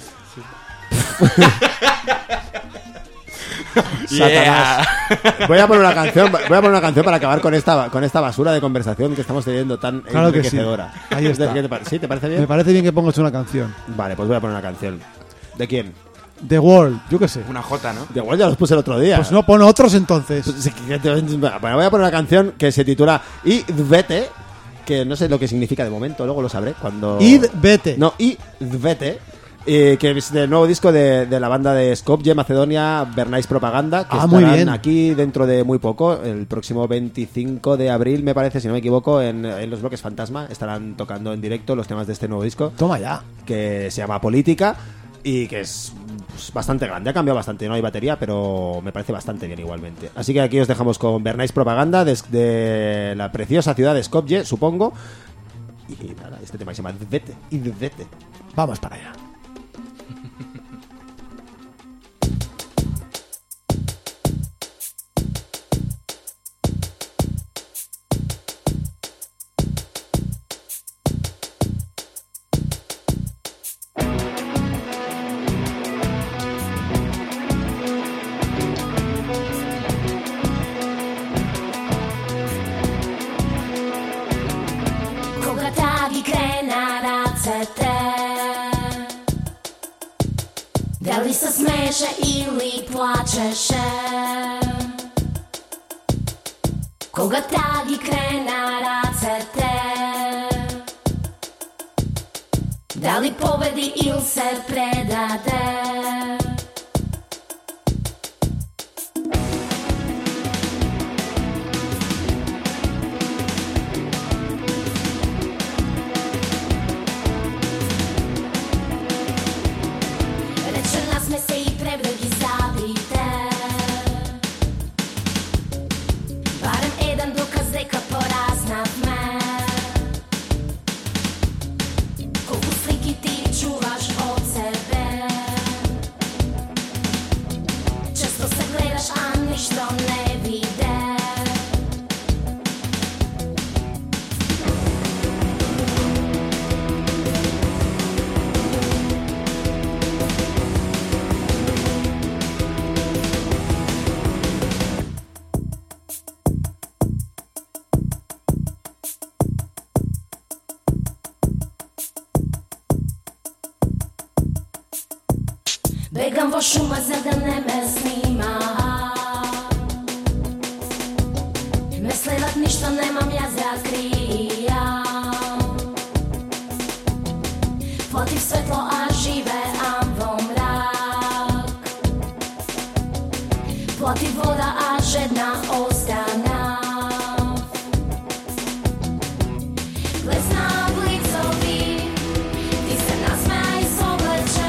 Speaker 2: Satanás. Voy a poner una canción, voy a poner una canción para acabar con esta con esta basura de conversación que estamos teniendo tan
Speaker 1: Claro que sí.
Speaker 2: enriquecedora.
Speaker 1: Ahí está.
Speaker 2: ¿Qué te pare- ¿Sí? ¿Te parece bien?
Speaker 1: Me parece bien que pongas una canción.
Speaker 2: Vale, pues voy a poner una canción. ¿De quién?
Speaker 1: The World, yo qué sé.
Speaker 3: Una Jota, ¿no?
Speaker 2: De igual ya los puse el otro día.
Speaker 1: Pues no, pon otros entonces.
Speaker 2: Pues, que te- bueno, voy a poner una canción que se titula Id Vete, que no sé lo que significa de momento, luego lo sabré cuando...
Speaker 1: Id Vete.
Speaker 2: No, Id Vete, eh, que es del nuevo disco de, de la banda de Skopje, Macedonia, Bernays Propaganda, que
Speaker 1: Ah, muy
Speaker 2: estarán
Speaker 1: bien.
Speaker 2: aquí dentro de muy poco, el próximo veinticinco de abril, me parece, si no me equivoco, en, en los bloques Fantasma, estarán tocando en directo los temas de este nuevo disco,
Speaker 1: Toma ya.
Speaker 2: que se llama Política y que es pues, bastante grande, ha cambiado bastante, no hay batería, pero me parece bastante bien igualmente. Así que aquí os dejamos con Bernays Propaganda desde la preciosa ciudad de Skopje, supongo. Y nada, este tema que se llama Vete, y Vete.
Speaker 1: Vamos para allá.
Speaker 4: Koga tagi krena racete. Da li se smeše ili plačeše? Когато ги крена ръцете, дали победи или се предаде. Речена сме се и превраги забрите. Барем един доказ дека пораснахме. Колко слики ти чуваш от себе. Често се гледаш, а нищо не виде. Бегам во шума, за да не ме снима. Ме следат, ништо немам ја за крија. Против светло, а живеам во мрак. Против вода, а жедна останав. Глезнав лицови, ти се насмеа и соблече.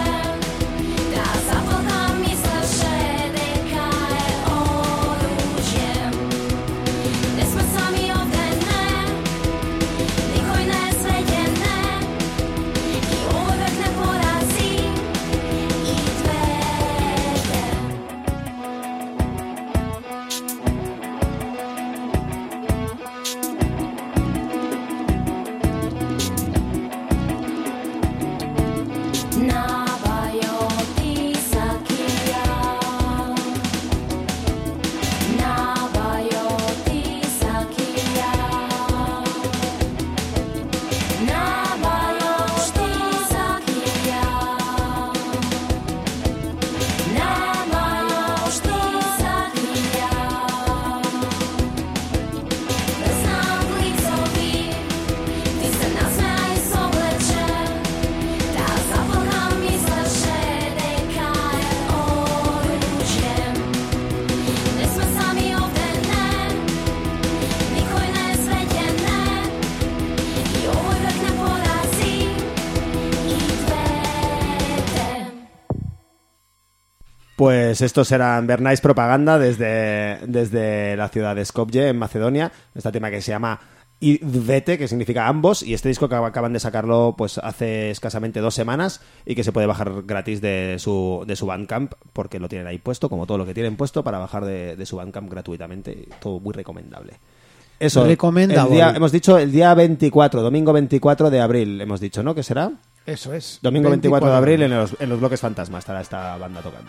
Speaker 2: Pues estos eran Bernays Propaganda desde, desde la ciudad de Skopje, en Macedonia. Este tema que se llama Idvete, que significa ambos, y este disco que acaban de sacarlo pues hace escasamente dos semanas y que se puede bajar gratis de su, de su Bandcamp, porque lo tienen ahí puesto, como todo lo que tienen puesto, para bajar de, de su Bandcamp gratuitamente. Todo muy recomendable. Eso, el día, hemos dicho el día veinticuatro, domingo veinticuatro de abril, hemos dicho, ¿no? ¿Qué será?
Speaker 1: Eso es.
Speaker 2: Domingo veinticuatro de abril en los, en los bloques Fantasma estará esta banda tocando.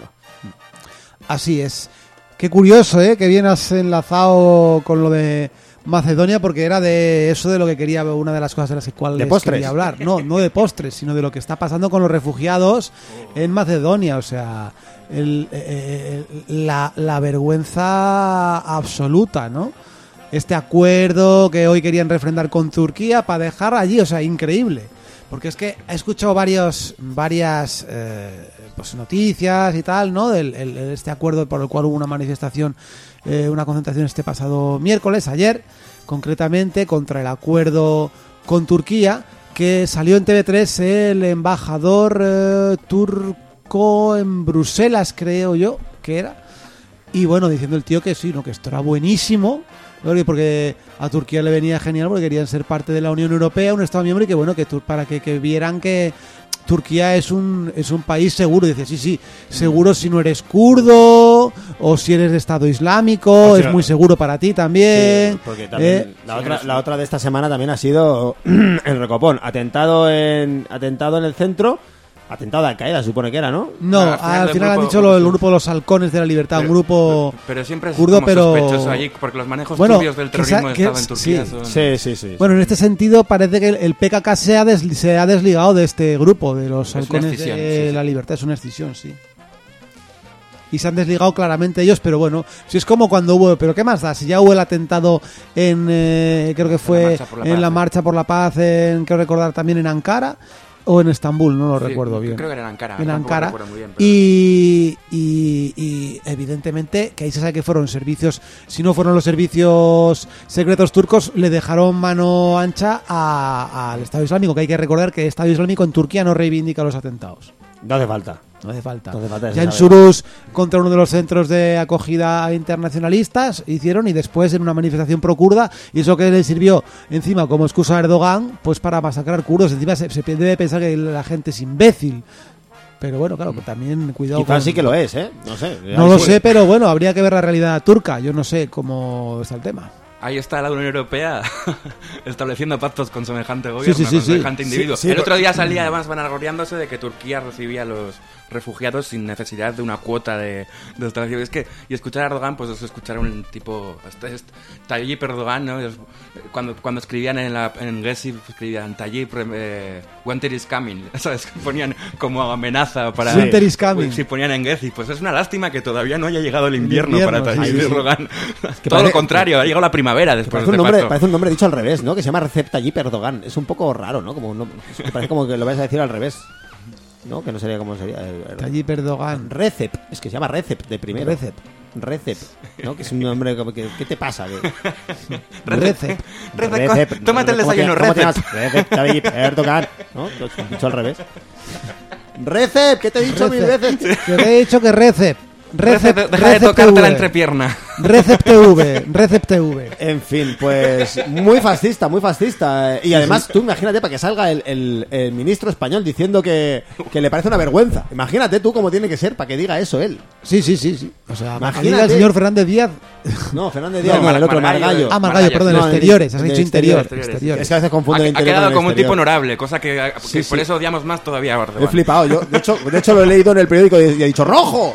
Speaker 1: Así es. Qué curioso, ¿eh? Que bien has enlazado con lo de Macedonia, porque era de eso de lo que quería, una de las cosas de las cuales
Speaker 2: ¿De postres?
Speaker 1: quería hablar. No, no de postres, sino de lo que está pasando con los refugiados en Macedonia. O sea, el, el, la, la vergüenza absoluta, ¿no? Este acuerdo que hoy querían refrendar con Turquía para dejar allí, o sea, increíble. Porque es que he escuchado varios, varias eh, pues noticias y tal, ¿no? Del el, este acuerdo por el cual hubo una manifestación, eh, una concentración este pasado miércoles, ayer, concretamente, contra el acuerdo con Turquía, que salió en T V tres el embajador eh, turco en Bruselas, creo yo, que era. Y bueno, diciendo el tío que sí, no, que esto era buenísimo, porque a Turquía le venía genial porque querían ser parte de la Unión Europea, un Estado miembro, y que bueno, que para que, que vieran que Turquía es un es un país seguro. Y dice, sí, sí, seguro si no eres kurdo o si eres de Estado Islámico, o sea, es muy seguro para ti también.
Speaker 2: Sí, porque también eh, la, otra, la otra de esta semana también ha sido el Recopón, atentado en atentado en el centro. Atentado de Al-Qaeda, supone que era, ¿no?
Speaker 1: No, al final, al final grupo, han dicho lo, el grupo de los halcones de la libertad, pero, un grupo
Speaker 3: pero, pero siempre es
Speaker 1: kurdo,
Speaker 3: como
Speaker 1: pero
Speaker 3: sospechoso allí, porque los manejos
Speaker 1: bueno,
Speaker 3: turbios del terrorismo
Speaker 1: que,
Speaker 3: estaban en Turquía.
Speaker 1: Sí.
Speaker 3: Son...
Speaker 2: Sí, sí, sí.
Speaker 1: Bueno, en este sentido parece que el P K K se ha, des, se ha desligado de este grupo, de los halcones de sí, la sí. libertad, es una escisión, sí. y se han desligado claramente ellos, pero bueno, si es como cuando hubo, pero ¿qué más da? Si ya hubo el atentado en, eh, creo que fue
Speaker 3: la marcha por la
Speaker 1: en
Speaker 3: paz,
Speaker 1: la
Speaker 3: ¿eh?
Speaker 1: marcha por la paz, en, quiero recordar también en Ankara, o en Estambul, no lo
Speaker 3: Sí,
Speaker 1: recuerdo bien.
Speaker 3: Creo que era en Ankara.
Speaker 1: En
Speaker 3: tampoco
Speaker 1: Ankara.
Speaker 3: recuerdo muy bien, pero-
Speaker 1: Y, y, y evidentemente que ahí se sabe que fueron servicios, si no fueron los servicios secretos turcos, le dejaron mano ancha a- al Estado Islámico, que hay que recordar que el Estado Islámico en Turquía no reivindica los atentados.
Speaker 2: No hace falta.
Speaker 1: No hace falta.
Speaker 2: No hace falta, se
Speaker 1: Ya en
Speaker 2: sabe.
Speaker 1: Surús, contra uno de los centros de acogida internacionalistas, hicieron, y después en una manifestación pro-kurda, y eso que le sirvió encima como excusa a Erdogan, pues para masacrar kurdos. Encima se, se debe pensar que la gente es imbécil. Pero bueno, claro, que también cuidado
Speaker 2: Quizás
Speaker 1: con...
Speaker 2: sí que lo es, ¿eh? No sé.
Speaker 1: No lo sé, pero bueno, habría que ver la realidad turca. Yo no sé cómo está el tema.
Speaker 3: Ahí está la Unión Europea estableciendo pactos con semejante gobierno,
Speaker 1: sí, sí,
Speaker 3: con
Speaker 1: sí.
Speaker 3: semejante individuo.
Speaker 2: Sí, sí,
Speaker 3: el otro
Speaker 2: por-
Speaker 3: día salía además vanagloriándose de que Turquía recibía a los refugiados sin necesidad de una cuota de, de establecido. Es que, y escuchar a Erdogan, pues es escuchar a un tipo... Este, este, Tayyip Erdogan, ¿no? Es- cuando, cuando escribían en, la, en Gezi, pues escribían Tayyip, eh, winter is coming, ¿sabes? Ponían como amenaza para...
Speaker 2: Sí.
Speaker 1: Winter is coming.
Speaker 3: Si ponían en Gezi, pues es una lástima que todavía no haya llegado el invierno,
Speaker 1: invierno,
Speaker 3: para Tayyip
Speaker 1: sí, sí.
Speaker 3: Erdogan.
Speaker 2: Que
Speaker 3: Todo
Speaker 2: parece-
Speaker 3: lo contrario, ha llegado la primavera después
Speaker 2: Parece
Speaker 3: de
Speaker 2: un,
Speaker 3: este
Speaker 2: nombre,
Speaker 3: pacto.
Speaker 2: parece un nombre dicho al revés, ¿no? Que se llama Recep Tayyip Erdogan. Es un poco raro, ¿no? Como un nom- es que parece como que lo vais a decir al revés. ¿No? Que no sería como sería. El- el-
Speaker 1: Tayyip Erdogan.
Speaker 2: Recep. Es que se llama Recep de primero.
Speaker 1: Recep.
Speaker 2: Recep. ¿No? Que es un nombre como que... ¿Qué te pasa? Que-
Speaker 1: Recep.
Speaker 3: Recep, tómate el
Speaker 2: ¿Cómo te-
Speaker 3: desayuno,
Speaker 2: cómo te
Speaker 3: Recep.
Speaker 2: llamas? Recep Tayyip Erdogan. ¿No? Lo he dicho al revés. Recep, ¿qué te he dicho mil veces?
Speaker 1: Que te he dicho que Recep. Recep,
Speaker 3: Recep, deja de
Speaker 1: Recep
Speaker 3: tocarte
Speaker 1: T V.
Speaker 3: la entrepierna.
Speaker 1: Recep T V. Recep T V.
Speaker 2: En fin, pues muy fascista, muy fascista. Y además, tú imagínate para que salga el, el- el ministro español diciendo que, que le parece una vergüenza. Imagínate tú cómo tiene que ser para que diga eso él.
Speaker 1: Sí, sí, sí, sí. O sea,
Speaker 2: Imagínate.
Speaker 1: imagínate el señor Fernández Díaz.
Speaker 2: No, Fernández Díaz,
Speaker 3: No,
Speaker 2: no,
Speaker 3: Mar-
Speaker 2: el otro,
Speaker 3: Margallo.
Speaker 2: Margallo.
Speaker 1: Ah, Margallo,
Speaker 3: Margallo.
Speaker 1: perdón,
Speaker 2: No,
Speaker 1: exteriores. Has
Speaker 2: de
Speaker 1: dicho
Speaker 2: exteriores,
Speaker 1: interior.
Speaker 3: exteriores.
Speaker 1: Exteriores.
Speaker 2: Es que a veces
Speaker 3: Ha,
Speaker 2: confunden el
Speaker 3: ha
Speaker 2: interior
Speaker 3: quedado
Speaker 2: con el
Speaker 3: como un tipo
Speaker 2: exterior.
Speaker 3: honorable, cosa que, que
Speaker 2: Sí, sí.
Speaker 3: por eso odiamos más todavía a
Speaker 2: He
Speaker 3: Erdogan.
Speaker 2: flipado. Yo, de, hecho, de hecho, lo he leído en el periódico y y he dicho ¡rojo!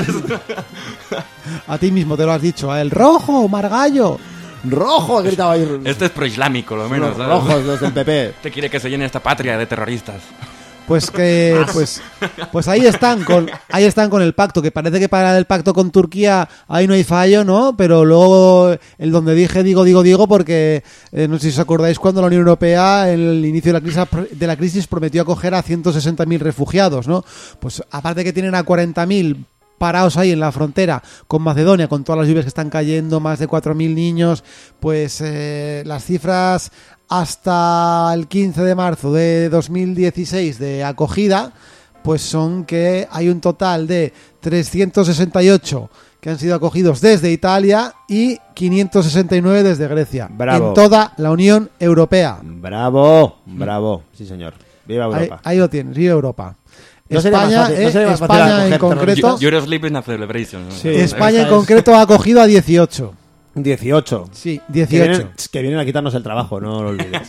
Speaker 1: A ti mismo te lo has dicho. ¿eh? El rojo, Margallo.
Speaker 2: ¡Rojo! He gritado ahí.
Speaker 3: Este es proislámico, lo menos.
Speaker 2: Los
Speaker 3: ¿sabes?
Speaker 2: rojos, los del P P.
Speaker 3: Este quiere que se llene esta patria de terroristas.
Speaker 1: Pues que pues pues ahí están con ahí están con el pacto, que parece que para el pacto con Turquía ahí no hay fallo, ¿no? Pero luego el donde dije digo digo digo porque eh, no sé si os acordáis cuando la Unión Europea en el inicio de la crisis de la crisis prometió acoger a ciento sesenta mil refugiados, ¿no? Pues aparte que tienen a cuarenta mil parados ahí en la frontera con Macedonia, con todas las lluvias que están cayendo, más de cuatro mil niños, pues eh, las cifras hasta el quince de marzo de dos mil dieciséis de acogida, pues son que hay un total de trescientos sesenta y ocho que han sido acogidos desde Italia y quinientos sesenta y nueve desde Grecia,
Speaker 2: Bravo.
Speaker 1: en toda la Unión Europea.
Speaker 2: Bravo, bravo. Sí, señor. Viva
Speaker 1: Ahí,
Speaker 2: Europa.
Speaker 1: ahí lo tienes, viva Europa.
Speaker 2: No sería más
Speaker 1: España,
Speaker 2: fácil- no
Speaker 1: eh,
Speaker 2: sería más fácil
Speaker 1: España
Speaker 2: acoger
Speaker 1: en concreto,
Speaker 2: terroristas.
Speaker 3: Eurosleep in a celebration. ¿no?
Speaker 2: Sí.
Speaker 1: España en
Speaker 2: esta es-
Speaker 1: concreto ha acogido a dieciocho.
Speaker 2: dieciocho.
Speaker 1: Sí,
Speaker 2: Que
Speaker 1: dieciocho.
Speaker 2: vienen, que vienen a quitarnos el trabajo, no lo olvides.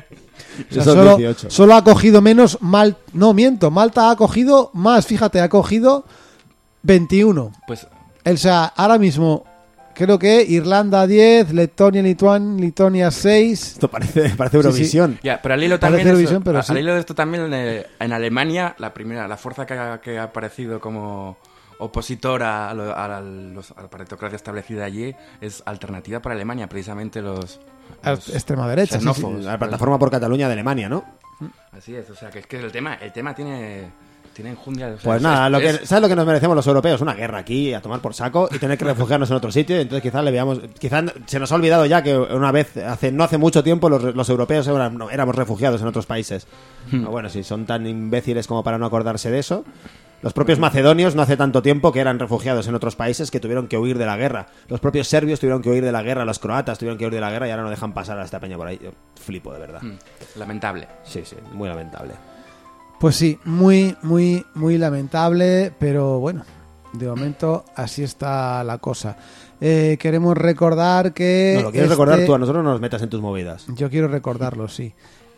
Speaker 1: O sea,
Speaker 2: Esos
Speaker 1: solo,
Speaker 2: dieciocho.
Speaker 1: solo ha acogido menos Mal, no miento, Malta ha acogido más, fíjate, ha acogido veintiuno.
Speaker 3: Pues
Speaker 1: O sea, ahora mismo creo que Irlanda diez, Letonia, Lituan, Lituania seis.
Speaker 2: Esto parece, parece Eurovisión.
Speaker 3: ya, pero al hilo
Speaker 1: Parece
Speaker 3: también
Speaker 1: Eurovisión,
Speaker 3: eso-
Speaker 1: pero
Speaker 3: a-
Speaker 1: sí.
Speaker 3: al hilo de esto también eh, en Alemania la primera la fuerza que ha, que ha aparecido como opositora a, lo- a los- a la partitocracia establecida allí es Alternativa para Alemania, precisamente los, los
Speaker 1: Extrema derecha. sí, sí.
Speaker 3: xenófobos.
Speaker 2: La plataforma por Cataluña de Alemania, ¿no?
Speaker 3: Así es, o sea, que es que el tema el tema tiene tiene enjundia. O sea,
Speaker 2: Pues
Speaker 3: es-
Speaker 2: nada,
Speaker 3: es-
Speaker 2: lo que,
Speaker 3: es-
Speaker 2: ¿sabes lo que nos merecemos los europeos? Una guerra aquí, a tomar por saco y tener que refugiarnos en otro sitio. Y entonces quizás le veamos, quizás se nos ha olvidado ya que una vez, hace no hace mucho tiempo, los, los europeos eran- no, éramos refugiados en otros países. Pero bueno, si son tan imbéciles como para no acordarse de eso. Los propios macedonios no hace tanto tiempo que eran refugiados en otros países que tuvieron que huir de la guerra. Los propios serbios tuvieron que huir de la guerra, los croatas tuvieron que huir de la guerra y ahora no dejan pasar a esta peña por ahí. Yo flipo, de verdad.
Speaker 3: Mm, lamentable.
Speaker 2: Sí, sí, muy lamentable.
Speaker 1: Pues sí, muy, muy, muy lamentable, pero bueno, de momento así está la cosa. Eh, queremos recordar que...
Speaker 2: No, lo quieres
Speaker 1: este-
Speaker 2: recordar tú, a nosotros no nos metas en tus movidas.
Speaker 1: Yo quiero recordarlo, sí.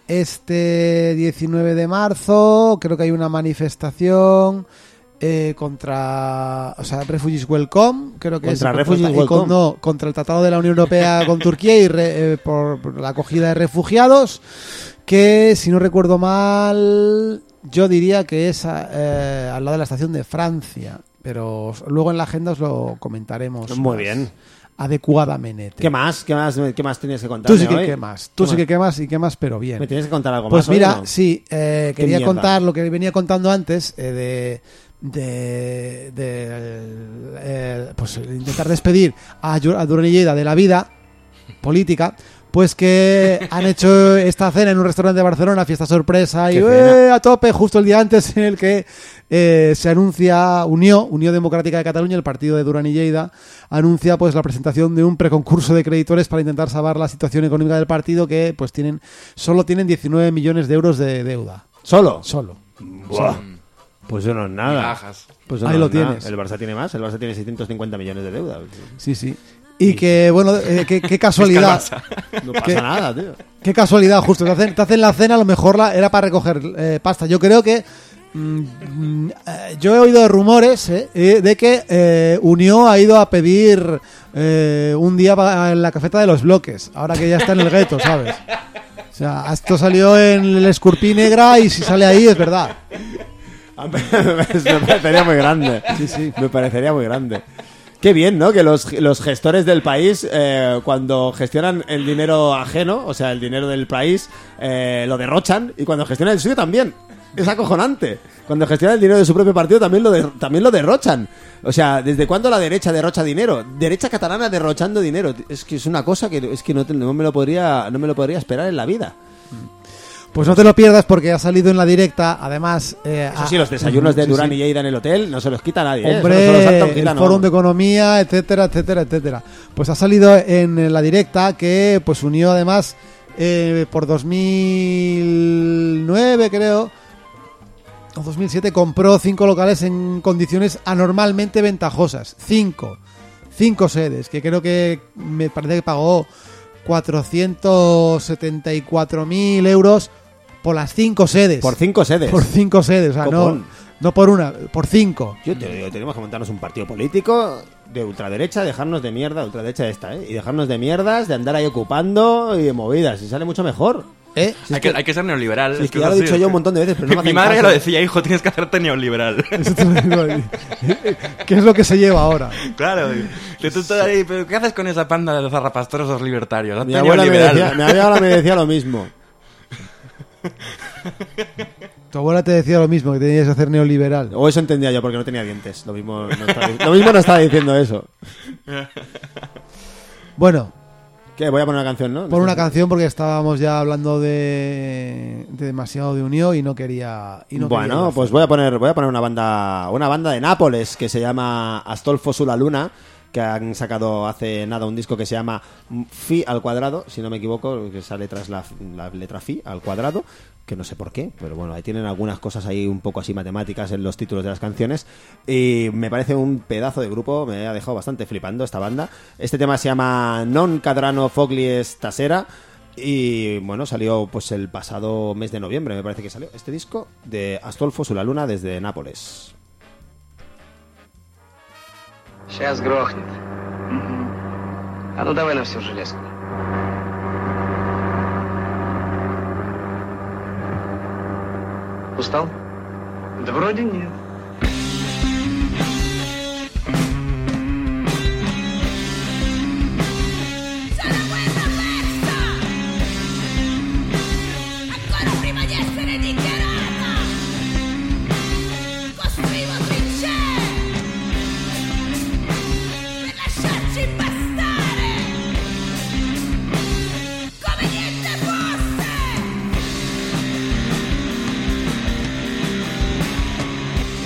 Speaker 1: Este diecinueve de marzo creo que hay una manifestación eh, contra, o sea, Refugees Welcome, creo que
Speaker 2: Contra
Speaker 1: es
Speaker 2: Refugees
Speaker 1: y con-
Speaker 2: Welcome.
Speaker 1: no, contra el Tratado de la Unión Europea con Turquía y re- eh, por, por la acogida de refugiados, que si no recuerdo mal, yo diría que es a- eh, al lado de la estación de Francia. pero luego en la agenda os lo comentaremos.
Speaker 2: Muy
Speaker 1: más
Speaker 2: bien.
Speaker 1: Adecuadamente.
Speaker 2: ¿Qué más? ¿Qué más, qué más tenías que contar?
Speaker 1: Tú sí que quemas, tú sí que quemas y quemas, pero bien.
Speaker 2: ¿Me tienes que contar algo
Speaker 1: Pues
Speaker 2: más?
Speaker 1: mira,
Speaker 2: hoy, ¿no?
Speaker 1: sí, eh,
Speaker 2: ¿Qué
Speaker 1: quería
Speaker 2: mierda?
Speaker 1: contar lo que venía contando antes eh, de, de, de eh, pues intentar despedir a, Yu- a Duran y Lleida de la vida política. Pues que han hecho esta cena en un restaurante de Barcelona, fiesta sorpresa, y
Speaker 2: ¿Qué
Speaker 1: ¡eh!
Speaker 2: cena?
Speaker 1: A tope, justo el día antes en el que eh, se anuncia Unió, Unió Democrática de Cataluña, el partido de Duran y Lleida, anuncia pues la presentación de un preconcurso de creditores para intentar salvar la situación económica del partido, que pues tienen solo tienen diecinueve millones de euros de deuda.
Speaker 2: ¿Solo?
Speaker 1: Solo.
Speaker 2: Buah. Pues eso no es nada.
Speaker 3: Migajas.
Speaker 2: Pues eso
Speaker 1: Ahí
Speaker 2: no
Speaker 1: lo
Speaker 2: es nada.
Speaker 1: tienes.
Speaker 2: El Barça tiene más. El Barça tiene seiscientos cincuenta millones de deuda.
Speaker 1: Sí, sí. Y que, bueno, eh, qué, qué casualidad.
Speaker 2: No pasa
Speaker 1: ¿Qué?
Speaker 2: nada, tío.
Speaker 1: Qué casualidad, justo. Te hacen, te hacen la cena, a lo mejor la, era para recoger eh, pasta. Yo creo que. mm, mm, eh, yo he oído rumores eh, eh, de que eh, Unió ha ido a pedir eh, un día pa- en la cafeta de los bloques, ahora que ya está en el gueto, ¿sabes? O sea, esto salió en el Escurpí Negra y si sale ahí es verdad.
Speaker 2: Me parecería muy grande.
Speaker 1: Sí, sí.
Speaker 2: Me parecería muy grande. Qué bien, ¿no? Que los, los gestores del país, eh, cuando gestionan el dinero ajeno, o sea, el dinero del país, eh, lo derrochan, y cuando gestionan el suyo también. Es acojonante. Cuando gestionan el dinero de su propio partido también lo, de- también lo derrochan. O sea, ¿desde cuándo la derecha derrocha dinero? Derecha catalana derrochando dinero. Es que es una cosa que es que no, te- no me lo podría no me lo podría esperar en la vida.
Speaker 1: Pues no te lo pierdas porque ha salido en la directa, además... Eh,
Speaker 2: Eso
Speaker 1: a-
Speaker 2: sí, los desayunos de
Speaker 1: Sí,
Speaker 2: Durán
Speaker 1: sí.
Speaker 2: y Lleida en el hotel no se los quita nadie, ¿eh?
Speaker 1: Hombre,
Speaker 2: Eso no se los salta un
Speaker 1: el
Speaker 2: gitano.
Speaker 1: Fórum de Economía, etcétera, etcétera, etcétera. Pues ha salido en la directa que pues unió además eh, por dos mil nueve, creo, o dos mil siete, compró cinco locales en condiciones anormalmente ventajosas. Cinco. Cinco sedes, que creo que me parece que pagó cuatrocientos setenta y cuatro mil euros por las cinco sedes.
Speaker 2: Por cinco sedes.
Speaker 1: Por cinco sedes, o sea, no,
Speaker 2: Copón.
Speaker 1: no por una, por cinco.
Speaker 2: Yo te digo, tenemos que montarnos un partido político de ultraderecha, dejarnos de mierda, ultraderecha esta, ¿eh? Y dejarnos de mierdas, de andar ahí ocupando y de movidas, y sale mucho mejor.
Speaker 1: ¿Eh?
Speaker 2: Si
Speaker 3: Hay
Speaker 2: es
Speaker 3: que,
Speaker 2: que-
Speaker 3: hay que ser neoliberal.
Speaker 2: si
Speaker 3: es
Speaker 2: es que
Speaker 3: que
Speaker 2: ya
Speaker 3: es
Speaker 2: lo he
Speaker 3: así,
Speaker 2: dicho
Speaker 3: es
Speaker 2: yo
Speaker 3: que-
Speaker 2: un montón de veces, pero no me
Speaker 3: Mi
Speaker 2: hacen
Speaker 3: madre ya
Speaker 2: caso.
Speaker 3: lo decía, hijo, tienes que hacerte neoliberal.
Speaker 1: Eso te lo digo ahí. ¿Qué es lo que se lleva ahora?
Speaker 3: Claro. Y tú estás ahí, pero ¿qué haces con esa panda de zarrapastrosos libertarios? Hazte
Speaker 2: Mi abuela me
Speaker 3: neoliberal.
Speaker 2: decía, mi abuela me decía lo mismo.
Speaker 1: Tu abuela te decía lo mismo, que tenías que hacer neoliberal.
Speaker 2: O eso entendía yo porque no tenía dientes. Lo mismo no estaba, lo mismo no estaba diciendo eso.
Speaker 1: Bueno,
Speaker 2: ¿Qué? Voy a poner una canción, ¿no?
Speaker 1: pon una canción porque estábamos ya hablando de, de demasiado de Unión y no quería... Y no
Speaker 2: Bueno,
Speaker 1: quería
Speaker 2: pues voy a poner voy a poner una banda una banda de Nápoles que se llama Astolfo Sulla Luna, que han sacado hace nada un disco que se llama Fi al cuadrado, si no me equivoco, que sale tras la, la letra Fi al cuadrado, que no sé por qué, pero bueno, ahí tienen algunas cosas ahí un poco así matemáticas en los títulos de las canciones, y me parece un pedazo de grupo, me ha dejado bastante flipando esta banda. Este tema se llama Non Cadrano Foglies Tasera, y bueno, salió pues el pasado mes de noviembre, me parece que salió este disco de Astolfo Sulla Luna desde Nápoles.
Speaker 5: Сейчас грохнет. А ну давай на всю железку. Устал? Да вроде нет.
Speaker 6: Ancora prima di essere dichiarata, costruivo trincee per lasciarci impastare come niente fosse.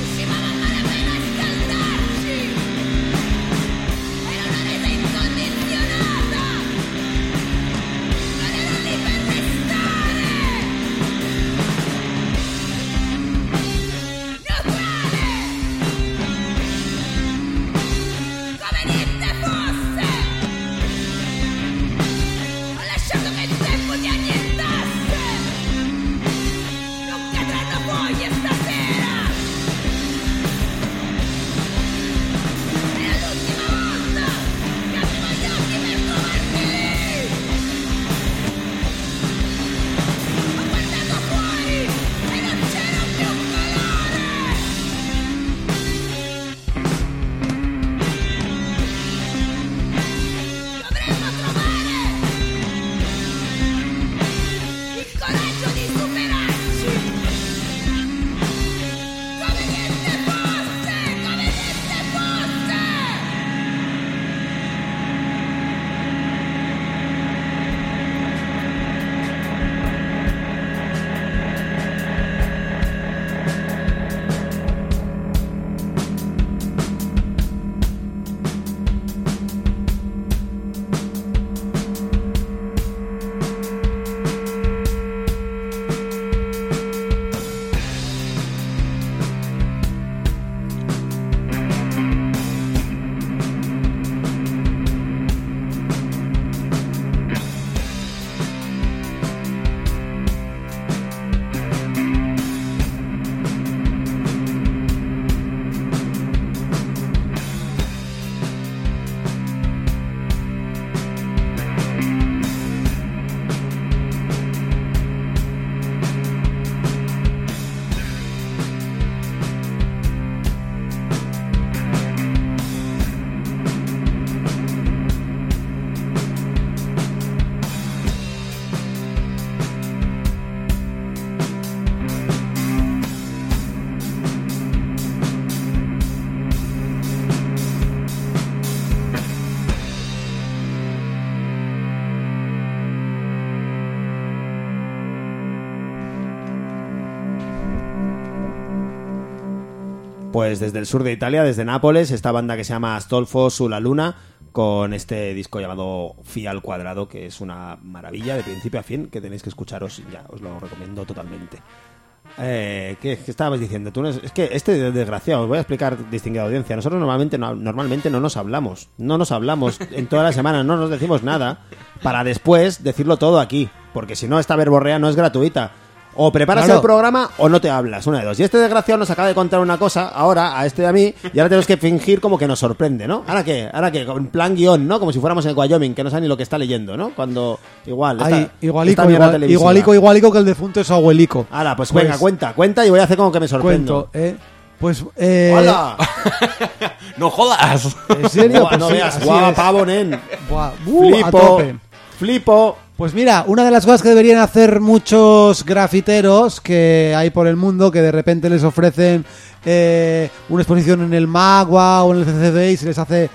Speaker 2: Pues desde el sur de Italia, desde Nápoles, esta banda que se llama Astolfo sulla Luna, con este disco llamado Fi al cuadrado, que es una maravilla de principio a fin, que tenéis que escucharos, ya os lo recomiendo totalmente. Eh, ¿qué, ¿Qué estabas diciendo? Tú no es, es que este desgraciado, os voy a explicar, distinguida audiencia. Nosotros normalmente no, normalmente no nos hablamos, no nos hablamos en toda la semana, no nos decimos nada, para después decirlo todo aquí, porque si no, esta verborrea no es gratuita. O preparas
Speaker 1: Claro.
Speaker 2: el programa o no te hablas, una de dos. Y este desgraciado nos acaba de contar una cosa ahora, a este y a mí, y ahora tenemos que fingir como que nos sorprende, ¿no? ¿Ahora qué? ¿Ahora qué? En plan guión, ¿no? Como si fuéramos en Wyoming, que no sabe ni lo que está leyendo, ¿no? Cuando, igual, esta,
Speaker 1: Ahí, igualico,
Speaker 2: esta mierda
Speaker 1: igual-
Speaker 2: televisiva.
Speaker 1: igualico, igualico que el defunto es su abuelico.
Speaker 2: Hala, pues,
Speaker 1: Pues-
Speaker 2: venga, cuenta, cuenta y voy a hacer como que me sorprendo.
Speaker 1: Cuento, ¿eh? Pues, eh...
Speaker 2: ¡Hola!
Speaker 3: ¡No jodas!
Speaker 1: ¿En serio?
Speaker 2: Buah,
Speaker 1: Pues
Speaker 2: no
Speaker 1: sí,
Speaker 2: veas,
Speaker 1: así
Speaker 2: guau,
Speaker 1: es.
Speaker 2: pavo, nen.
Speaker 1: Buah, uh, a
Speaker 2: Flipo,
Speaker 1: tope.
Speaker 2: flipo.
Speaker 1: Pues mira, una de las cosas que deberían hacer muchos grafiteros que hay por el mundo, que de repente les ofrecen eh, una exposición en el Magua o en el C C B y se les hace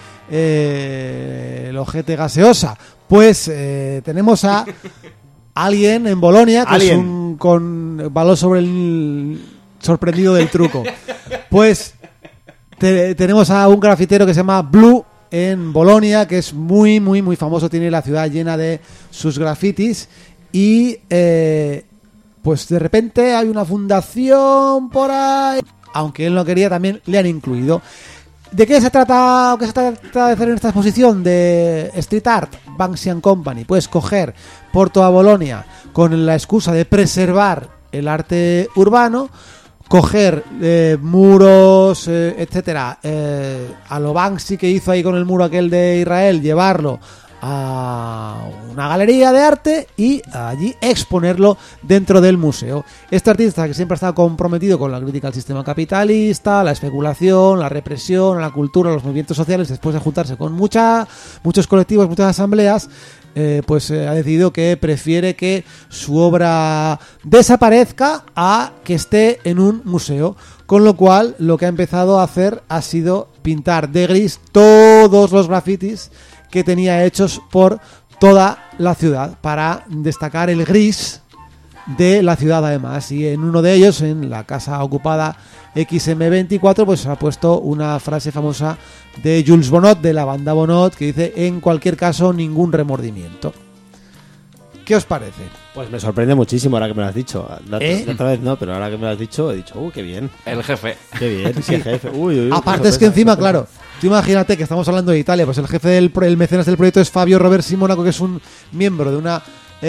Speaker 1: eh, el ojete gaseosa. Pues eh, tenemos a alguien en Bolonia que
Speaker 2: Alguien.
Speaker 1: es un con valor sobre el sorprendido del truco. Pues te- tenemos a un grafitero que se llama Blue en Bolonia, que es muy, muy, muy famoso, tiene la ciudad llena de sus grafitis y eh, pues de repente hay una fundación por ahí, aunque él no quería, también le han incluido. ¿De qué se trata o qué se trata de hacer en esta exposición de Street Art Banksy and Company? Pues coger por toda Bolonia con la excusa de preservar el arte urbano, coger eh, muros, eh, etcétera, eh, a lo Banksy que hizo ahí con el muro aquel de Israel, llevarlo a una galería de arte y allí exponerlo dentro del museo. Este artista, que siempre ha estado comprometido con la crítica al sistema capitalista, la especulación, la represión, la cultura, los movimientos sociales, después de juntarse con mucha, muchos colectivos, muchas asambleas, eh, pues eh, ha decidido que prefiere que su obra desaparezca a que esté en un museo, con lo cual lo que ha empezado a hacer ha sido pintar de gris todos los grafitis que tenía hechos por toda la ciudad para destacar el gris de la ciudad además. Y en uno de ellos, en la casa ocupada X M veinticuatro, pues ha puesto una frase famosa de Jules Bonnot, de la banda Bonnot, que dice: en cualquier caso, ningún remordimiento. ¿Qué os parece?
Speaker 2: Pues me sorprende muchísimo ahora que me lo has dicho. La,
Speaker 1: ¿Eh?
Speaker 2: la otra vez no, pero ahora que me lo has dicho, he dicho, uy, qué bien.
Speaker 3: El jefe.
Speaker 2: Qué bien, qué jefe. Uy, uy, uy,
Speaker 1: Aparte
Speaker 2: qué
Speaker 1: es que
Speaker 2: sorpresa,
Speaker 1: encima,
Speaker 2: qué sorpresa.
Speaker 1: claro, tú imagínate que estamos hablando de Italia, pues el jefe del pro- el mecenas del proyecto es Fabio Robert Simonaco, que es un miembro de una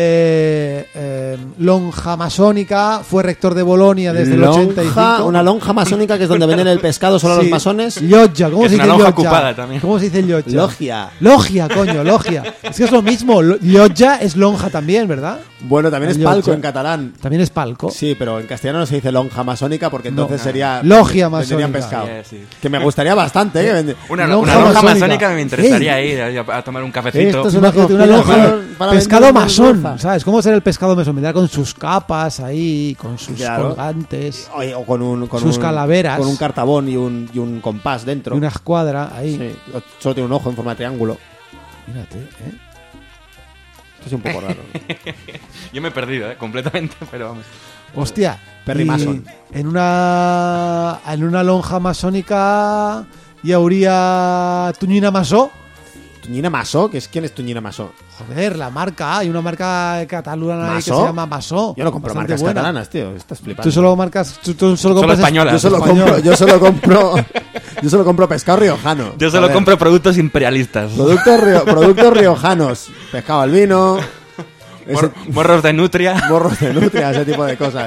Speaker 1: eh, eh, lonja masónica, fue rector de Bolonia desde el ochenta y cinco.
Speaker 2: Lonja, una lonja masónica que es donde venden el pescado solo a los
Speaker 1: Sí.
Speaker 2: masones.
Speaker 1: Loggia, ¿cómo
Speaker 3: Es
Speaker 1: se
Speaker 3: una
Speaker 1: dice
Speaker 3: lonja
Speaker 1: loggia?
Speaker 3: ocupada también.
Speaker 1: ¿Cómo se dice loggia?
Speaker 2: Logia.
Speaker 1: Logia, coño, logia. Es que es lo mismo. Lo- Loggia es lonja también, ¿verdad?
Speaker 2: Bueno, también es
Speaker 1: Loggia.
Speaker 2: palco en catalán.
Speaker 1: También es palco.
Speaker 2: Sí, pero en castellano no se dice lonja masónica porque entonces
Speaker 1: No.
Speaker 2: sería...
Speaker 1: Logia
Speaker 2: venderían
Speaker 1: masónica.
Speaker 2: pescado.
Speaker 3: Sí, sí.
Speaker 2: Que me gustaría bastante, ¿eh? que vende-
Speaker 3: Una,
Speaker 1: Lonja
Speaker 3: una lonja
Speaker 1: masónica.
Speaker 3: masónica me interesaría
Speaker 1: Ey.
Speaker 3: ir a, a tomar un cafecito.
Speaker 2: Esto es una
Speaker 1: Imagínate una
Speaker 2: cocina
Speaker 1: lonja,
Speaker 2: para- para
Speaker 1: pescado
Speaker 2: vender
Speaker 1: masón,
Speaker 2: lonja.
Speaker 1: ¿sabes? ¿Cómo será el pescado masón? Vendrá con sus capas ahí, con sus
Speaker 2: Claro.
Speaker 1: colgantes,
Speaker 2: Oye, o con un... Con
Speaker 1: Sus
Speaker 2: un-
Speaker 1: caleras.
Speaker 2: Con un cartabón y un, y un compás dentro.
Speaker 1: y una escuadra ahí.
Speaker 2: Sí, solo tiene un ojo en forma de triángulo.
Speaker 1: Mírate, ¿eh?
Speaker 2: Esto es un poco raro.
Speaker 3: Yo me he perdido, ¿eh? Completamente, pero vamos.
Speaker 1: Hostia.
Speaker 2: Perry
Speaker 1: y
Speaker 2: Mason.
Speaker 1: En una, en una lonja masónica y hauría Tuñina Masó.
Speaker 2: ¿Tuñina Masó? ¿Qué es, ¿Quién es Tuñina Masó?
Speaker 1: Joder, la marca. Hay una marca catalana ahí que
Speaker 2: ¿Masó?
Speaker 1: se llama Masó.
Speaker 2: Yo no compro
Speaker 1: bastante
Speaker 2: marcas
Speaker 1: buena.
Speaker 2: catalanas, tío. Estás flipando.
Speaker 1: Tú solo marcas. Tú, tú solo
Speaker 3: Solo
Speaker 1: compras
Speaker 3: españolas.
Speaker 2: Yo solo
Speaker 1: español.
Speaker 2: compro, yo solo compro, yo solo compro pescado riojano.
Speaker 3: Yo
Speaker 2: A
Speaker 3: solo
Speaker 2: ver,
Speaker 3: compro productos imperialistas.
Speaker 2: productos, rio- productos riojanos, pescado al vino, ese,
Speaker 3: Mor- morros de nutria.
Speaker 2: morros de nutria, ese tipo de cosas.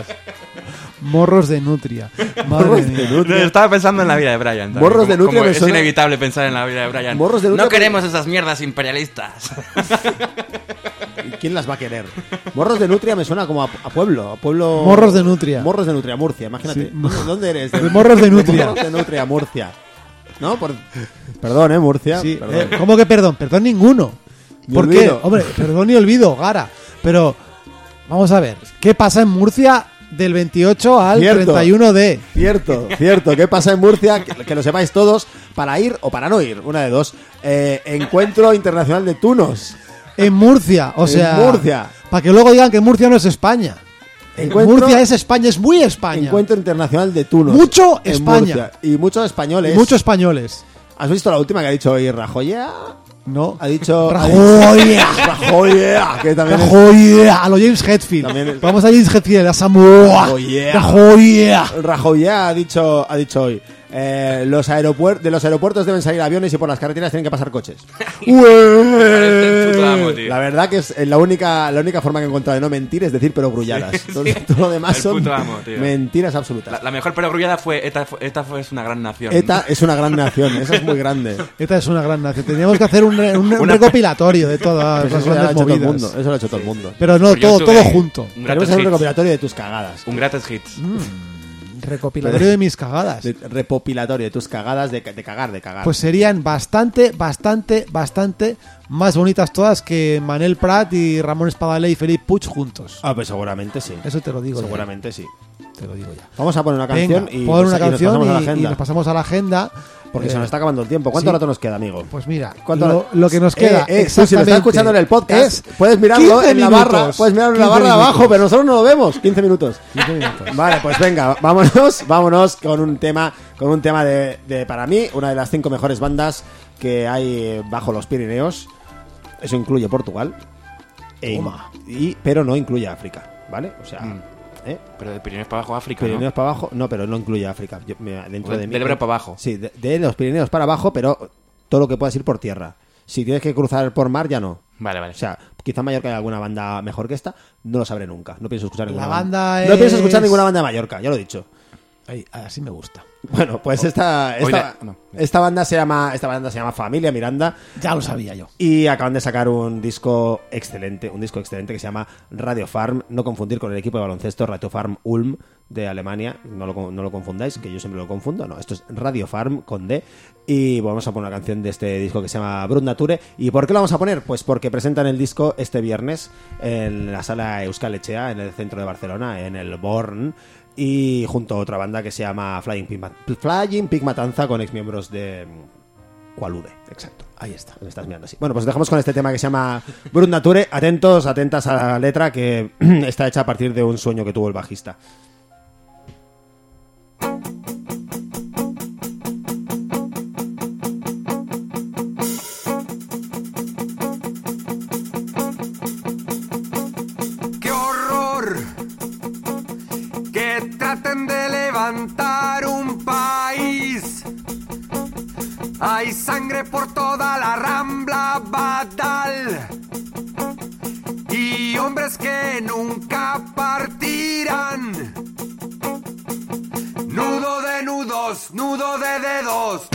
Speaker 1: Morros de nutria. Madre
Speaker 2: Morros de
Speaker 1: mía.
Speaker 2: nutria.
Speaker 3: Estaba pensando en la vida de Brian. también.
Speaker 2: Morros de
Speaker 3: Como-
Speaker 2: nutria
Speaker 3: como
Speaker 2: me
Speaker 3: es
Speaker 2: suena-
Speaker 3: inevitable pensar en la vida de Brian.
Speaker 2: Morros de nutria
Speaker 3: no
Speaker 2: me-
Speaker 3: queremos esas mierdas imperialistas.
Speaker 2: ¿Quién las va a querer? Morros de nutria me suena como a, a pueblo, a pueblo.
Speaker 1: Morros de nutria.
Speaker 2: Morros de nutria, Murcia, imagínate.
Speaker 1: Sí.
Speaker 2: ¿Dónde- ¿Dónde eres?
Speaker 1: De morros de nutria.
Speaker 2: Morros de nutria, Murcia. ¿No? Por... Perdón, eh, Murcia.
Speaker 1: Sí,
Speaker 2: Perdón.
Speaker 1: eh, ¿cómo que perdón? Perdón ninguno.
Speaker 2: Ni
Speaker 1: ¿Por
Speaker 2: olvido.
Speaker 1: qué? Hombre, perdón ni olvido, Gara. Pero, vamos a ver, ¿qué pasa en Murcia del veintiocho al
Speaker 2: Cierto.
Speaker 1: treinta y uno de?
Speaker 2: Cierto, cierto. ¿Qué pasa en Murcia? Que, que lo sepáis todos, para ir o para no ir, una de dos. Eh, Encuentro Internacional de Tunos.
Speaker 1: En Murcia, o
Speaker 2: En
Speaker 1: sea...
Speaker 2: Murcia.
Speaker 1: Para que luego digan que Murcia no es España.
Speaker 2: Encuentro-
Speaker 1: Murcia es España, es muy España.
Speaker 2: Encuentro Internacional de Tunos.
Speaker 1: Mucho
Speaker 2: en
Speaker 1: España.
Speaker 2: Murcia. Y muchos españoles.
Speaker 1: Y muchos españoles.
Speaker 2: ¿Has visto la última que ha dicho hoy Rajoya?
Speaker 1: No.
Speaker 2: Ha dicho...
Speaker 1: Rajoya.
Speaker 2: Rajoya, que también es...
Speaker 1: Rajoya. A lo James Hetfield.
Speaker 2: También es-
Speaker 1: Vamos a James Hetfield, a Samoa.
Speaker 2: Rajoya.
Speaker 1: Rajoya.
Speaker 2: Rajoya ha dicho, ha dicho hoy, eh, los aeropuer- de los aeropuertos deben salir aviones y por las carreteras tienen que pasar coches.
Speaker 3: El puto amo, tío.
Speaker 2: La verdad que es eh, la única, la única forma que he encontrado de no mentir es decir pero grulladas. Todo, todo lo demás
Speaker 3: El
Speaker 2: son
Speaker 3: puto amo, tío.
Speaker 2: mentiras absolutas.
Speaker 3: La, la mejor perogrullada fue ETA, fue- ETA fue, es una gran nación.
Speaker 2: ETA es una gran nación, esa es muy grande.
Speaker 1: Esta es una gran nación. Tendríamos que hacer un, re- un- un
Speaker 3: Una-
Speaker 1: recopilatorio de todas
Speaker 2: Pues
Speaker 1: las
Speaker 2: eso ya lo ha
Speaker 1: grandes
Speaker 2: hecho todo el
Speaker 1: movidas.
Speaker 2: mundo. Eso lo ha hecho todo el mundo.
Speaker 1: Pero no,
Speaker 3: Pues yo
Speaker 1: todo,
Speaker 3: tuve
Speaker 1: todo junto.
Speaker 3: Un
Speaker 2: Queremos
Speaker 3: gratis
Speaker 2: hacer un
Speaker 3: hits.
Speaker 2: recopilatorio de tus cagadas.
Speaker 3: Un gratis hits.
Speaker 1: Recopilatorio de mis cagadas.
Speaker 2: De- repopilatorio de tus cagadas de, de cagar, de cagar.
Speaker 1: Pues serían bastante, bastante, bastante más bonitas todas que Manel Prat y Ramón Espadale y Felipe Puig juntos.
Speaker 2: Ah, pues seguramente sí.
Speaker 1: Eso te lo digo. ya.
Speaker 2: Seguramente sí.
Speaker 1: Te lo digo ya.
Speaker 2: Vamos a poner una canción
Speaker 1: Venga,
Speaker 2: y,
Speaker 1: pon
Speaker 2: pues,
Speaker 1: una
Speaker 2: y nos
Speaker 1: canción
Speaker 2: pasamos a la
Speaker 1: y, y
Speaker 2: agenda.
Speaker 1: nos pasamos a la agenda.
Speaker 2: Porque
Speaker 1: Eh,
Speaker 2: se nos está acabando el tiempo. ¿Cuánto
Speaker 1: sí.
Speaker 2: rato nos queda, amigo?
Speaker 1: Pues mira,
Speaker 2: ¿Cuánto
Speaker 1: lo,
Speaker 2: ra-
Speaker 1: lo que nos queda
Speaker 2: Eh, eh, tú, si lo
Speaker 1: exactamente
Speaker 2: estás escuchando en el podcast,
Speaker 1: es
Speaker 2: puedes mirarlo
Speaker 1: quince
Speaker 2: en la
Speaker 1: minutos.
Speaker 2: barra, puedes mirarlo en la
Speaker 1: quince
Speaker 2: barra de
Speaker 1: minutos.
Speaker 2: abajo, pero nosotros no lo vemos. quince minutos.
Speaker 1: quince minutos.
Speaker 2: Vale, pues venga, vámonos, vámonos con un tema, con un tema de, de, para mí, una de las cinco mejores bandas que hay bajo los Pirineos. Eso incluye Portugal, e-
Speaker 1: Toma.
Speaker 2: y, pero no incluye África, ¿vale? O sea,
Speaker 3: Mm.
Speaker 2: ¿eh?
Speaker 3: Pero de Pirineos para abajo, África, ¿no?
Speaker 2: Pirineos para abajo, no, pero no incluye África. Yo- me- dentro
Speaker 3: De-
Speaker 2: de mí,
Speaker 3: del Ebro para abajo.
Speaker 2: Sí, de, de los Pirineos para abajo, pero todo lo que puedas ir por tierra. Si tienes que cruzar por mar, ya no.
Speaker 3: Vale, vale.
Speaker 2: O sea, quizá en Mallorca hay alguna banda mejor que esta, no lo sabré nunca. No pienso escuchar ninguna
Speaker 1: La banda
Speaker 2: No pienso
Speaker 1: es-
Speaker 2: escuchar ninguna banda de Mallorca, ya lo he dicho.
Speaker 1: Ay, así me gusta.
Speaker 2: Bueno, pues esta esta,
Speaker 3: Oye, no.
Speaker 2: esta banda se llama esta banda se llama Familia Miranda
Speaker 1: Ya lo sabía yo.
Speaker 2: y acaban de sacar un disco excelente, un disco excelente que se llama Radio Farm, no confundir con el equipo de baloncesto Radio Farm Ulm de Alemania, no lo, no lo confundáis, que yo siempre lo confundo, no, esto es Radio Farm con D y vamos a poner una canción de este disco que se llama Brut Nature. ¿Y por qué lo vamos a poner? Pues porque presentan el disco este viernes en la sala Euskal Etxea, en el centro de Barcelona, en el Born, y junto a otra banda que se llama Flying Pig, Ma- Flying Pig Matanza con exmiembros de Qualude, exacto. Ahí está, me estás mirando así. Bueno, pues dejamos con este tema que se llama Brut Nature. Atentos, atentas a la letra que está hecha a partir de un sueño que tuvo el bajista.
Speaker 7: ¡Qué horror! Que traten de levantar un país. Hay sangre por toda la Rambla Badal. Y hombres que nunca partirán. Nudo de nudos, nudo de dedos.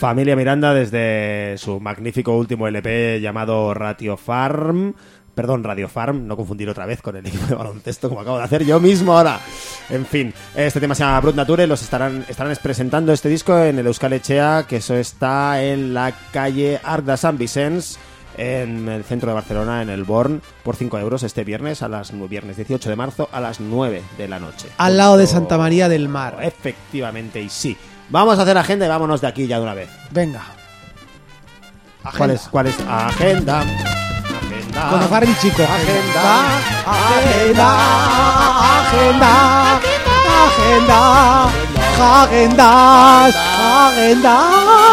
Speaker 2: Familia Miranda desde su magnífico último L P llamado Radio Farm. Perdón, Radio Farm, no confundir otra vez con el equipo de baloncesto como acabo de hacer yo mismo ahora. En fin, este tema se llama Brut Nature, los estarán, estarán presentando este disco en el Euskal Etxea, que eso está en la calle Arc de Sant Vicenç, en el centro de Barcelona, en el Born, por cinco euros este viernes, a las viernes dieciocho de marzo a las nueve de la noche.
Speaker 1: Al lado de Santa María del Mar.
Speaker 2: Efectivamente, y sí. Vamos a hacer agenda y vámonos de aquí ya de una vez.
Speaker 1: Venga.
Speaker 2: ¿Cuál es? ¿Cuál es? Agenda. Agenda.
Speaker 1: Con Harry Chico.
Speaker 2: Agenda.
Speaker 1: Agenda. Agenda. Agenda. Agendas. Agenda.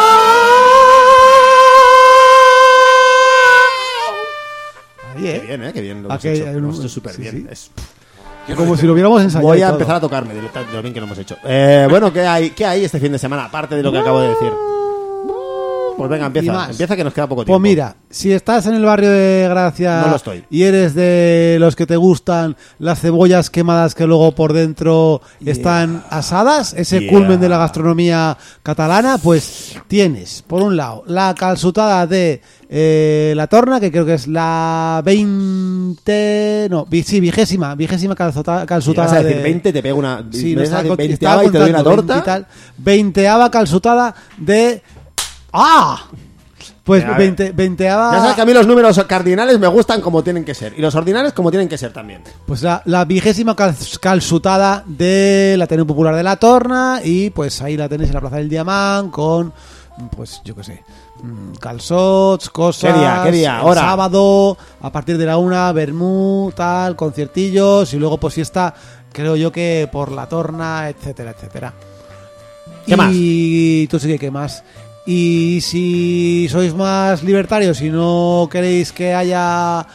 Speaker 2: Qué bien, ¿eh? Qué bien lo hemos
Speaker 1: Aquel-
Speaker 2: hecho. Lo hemos hecho súper
Speaker 1: sí,
Speaker 2: bien.
Speaker 1: sí.
Speaker 2: Es-
Speaker 1: Como si lo hubiéramos ensayado.
Speaker 2: Voy
Speaker 1: y
Speaker 2: a
Speaker 1: todo.
Speaker 2: empezar a tocarme de lo, de lo bien que lo hemos hecho. Eh, bueno, ¿qué hay, ¿qué hay este fin de semana? Aparte de lo que acabo de decir. Pues venga,
Speaker 1: Y
Speaker 2: empieza.
Speaker 1: más.
Speaker 2: Empieza que nos queda poco tiempo.
Speaker 1: Pues mira, si estás en el barrio de Gracia
Speaker 2: No lo estoy.
Speaker 1: y eres de los que te gustan las cebollas quemadas que luego por dentro están asadas, ese
Speaker 2: Yeah.
Speaker 1: culmen de la gastronomía catalana, pues tienes, por un lado, la calçotada de eh, La Torna, que creo que es la veinte... No, vi- sí, vigésima, vigésima calzota-
Speaker 2: Si
Speaker 1: calçotada
Speaker 2: vas a decir
Speaker 1: de...
Speaker 2: veinte, te pego una.
Speaker 1: Sí,
Speaker 2: me
Speaker 1: no
Speaker 2: vas a
Speaker 1: estaba
Speaker 2: decir
Speaker 1: cont-
Speaker 2: veinteava
Speaker 1: estaba
Speaker 2: y te doy una
Speaker 1: contando
Speaker 2: torta.
Speaker 1: veinte y tal. Veinteava calçotada de... ¡Ah! Pues
Speaker 2: A ver.
Speaker 1: veinte, veinteava...
Speaker 2: Ya sabes que a mí los números cardinales me gustan como tienen que ser. Y los ordinales como tienen que ser también.
Speaker 1: Pues la, la vigésima cal- calçotada de la Ateneo Popular de La Torna, y pues ahí la tenéis en la Plaza del Diamant con, pues yo qué sé, mm, calçots, cosas.
Speaker 2: ¿Qué día? ¿Qué día?
Speaker 1: el
Speaker 2: Hora.
Speaker 1: sábado, a partir de la una, vermú, tal, conciertillos, y luego pues fiesta, creo yo que por La Torna, etcétera, etcétera.
Speaker 2: ¿Qué
Speaker 1: y tú sí que qué más. Y si sois más libertarios y no queréis que haya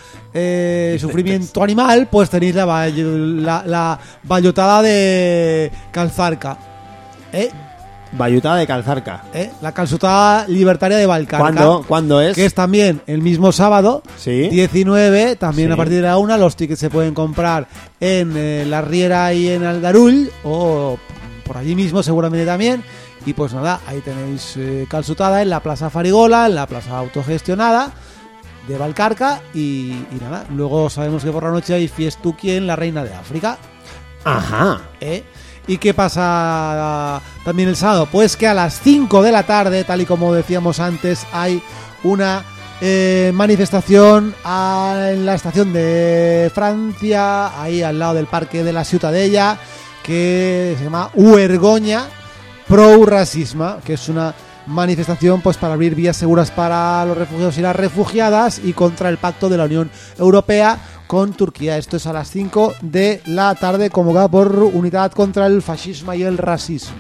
Speaker 1: eh, sufrimiento animal, pues tenéis la, bayo- la, la ballotada de Calzarca. ¿Eh?
Speaker 2: Bayutada de Calzarca.
Speaker 1: ¿Eh? La calzotada libertaria de Valcarca.
Speaker 2: ¿Cuándo? ¿Cuándo es?
Speaker 1: Que es también el mismo sábado,
Speaker 2: Sí.
Speaker 1: diecinueve, también
Speaker 2: Sí.
Speaker 1: a partir de la una. Los tickets se pueden comprar en eh, La Riera y en Aldarull, o por allí mismo seguramente también. Y pues nada, ahí tenéis eh, calzotada en la Plaza Farigola, en la Plaza Autogestionada de Valcarca, y, y nada, luego sabemos que por la noche hay fiestuki en La Reina de África.
Speaker 2: Ajá.
Speaker 1: ¿Eh? ¿Y qué pasa también el sábado? Pues que a las cinco de la tarde, tal y como decíamos antes, hay una eh, manifestación a- en la estación de Francia, ahí al lado del Parque de la Ciutadella, que se llama Uergoña Pro Racisma, que es una manifestación pues para abrir vías seguras para los refugiados y las refugiadas y contra el pacto de la Unión Europea con Turquía. Esto es a las cinco de la tarde, convocada por Unidad contra el Fascismo y el Racismo.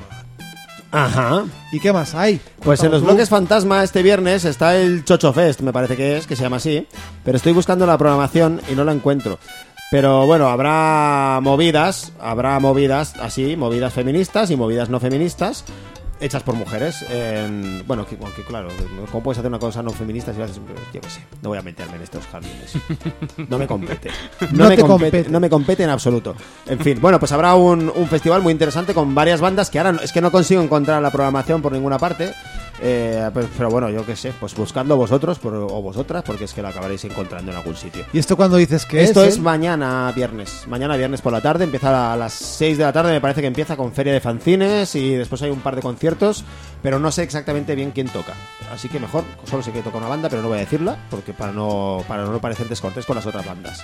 Speaker 2: Ajá.
Speaker 1: ¿Y qué más hay?
Speaker 2: Pues en los
Speaker 1: Tú.
Speaker 2: bloques fantasma este viernes está el Chocho Fest, me parece que es, que se llama así. Pero estoy buscando la programación y no la encuentro. Pero bueno, habrá movidas, habrá movidas así, movidas feministas y movidas no feministas, hechas por mujeres. En- bueno, que, aunque claro, ¿cómo puedes hacer una cosa no feminista si lo haces? Yo qué sé, no voy a meterme en estos jardines. No me compete. No,
Speaker 1: No
Speaker 2: me
Speaker 1: te
Speaker 2: compete,
Speaker 1: compete.
Speaker 2: no me compete en absoluto. En fin, bueno, pues habrá un, un festival muy interesante con varias bandas que ahora no- es que no consigo encontrar la programación por ninguna parte. Eh, pero, pero bueno, yo qué sé, pues buscando vosotros por- o vosotras, porque es que lo acabaréis encontrando en algún sitio.
Speaker 1: ¿Y esto cuando dices que
Speaker 2: Esto
Speaker 1: es?
Speaker 2: es
Speaker 1: eh?
Speaker 2: mañana viernes. Mañana viernes por la tarde. Empieza a las seis de la tarde. Me parece que empieza con feria de fanzines y después hay un par de conciertos. Pero no sé exactamente bien quién toca. Así que mejor, solo sé que toca una banda, pero no voy a decirla porque para no para no parecer descortés con las otras bandas.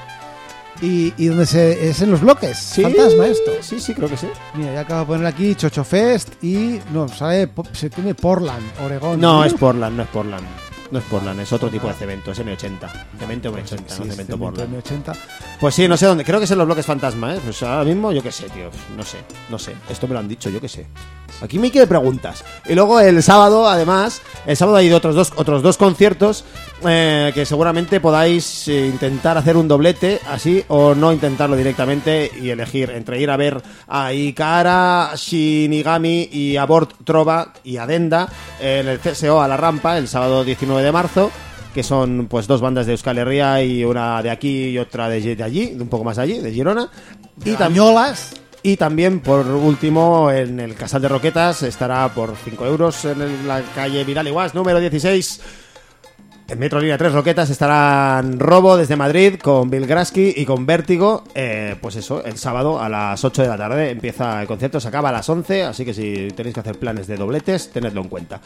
Speaker 1: ¿Y, y dónde se, es en los bloques? Fantasma esto.
Speaker 2: Sí, sí, creo que sí.
Speaker 1: Mira, ya acabo de poner aquí Chocho Fest y no, sale, po- se tiene Portland, Oregón.
Speaker 2: No, es Portland, no es Portland. No es Portland, es otro tipo de cemento, es M ochenta. Cemento M ochenta,
Speaker 1: Sí,
Speaker 2: no
Speaker 1: es
Speaker 2: cemento
Speaker 1: cemento
Speaker 2: Portland.
Speaker 1: M ochenta.
Speaker 2: Pues sí, no sé dónde. Creo que es en los bloques fantasma, ¿eh? Pues ahora mismo yo qué sé, tío. No sé, no sé. Esto me lo han dicho, yo qué sé. Aquí me quiere preguntas. Y luego el sábado, además, el sábado hay otros dos, otros dos conciertos eh, que seguramente podáis eh, intentar hacer un doblete así o no intentarlo directamente y elegir entre ir a ver a Ikara, Shinigami y Abort Trova y Adenda en el C S O a la Rampa el sábado diecinueve de marzo, que son pues dos bandas de Euskal Herria y una de aquí y otra de, de allí, de un poco más allí, de Girona. Y también
Speaker 1: Cañolas.
Speaker 2: Y también, por último, en el Casal de Roquetas estará por cinco euros en el- la calle Vidal y Guas, número dieciséis. En Metro Línea tres Roquetas estarán Robo desde Madrid con Bill Grasky y con Vértigo. Eh, pues eso, el sábado a las ocho de la tarde empieza el concierto, se acaba a las once, así que si tenéis que hacer planes de dobletes, tenedlo en cuenta.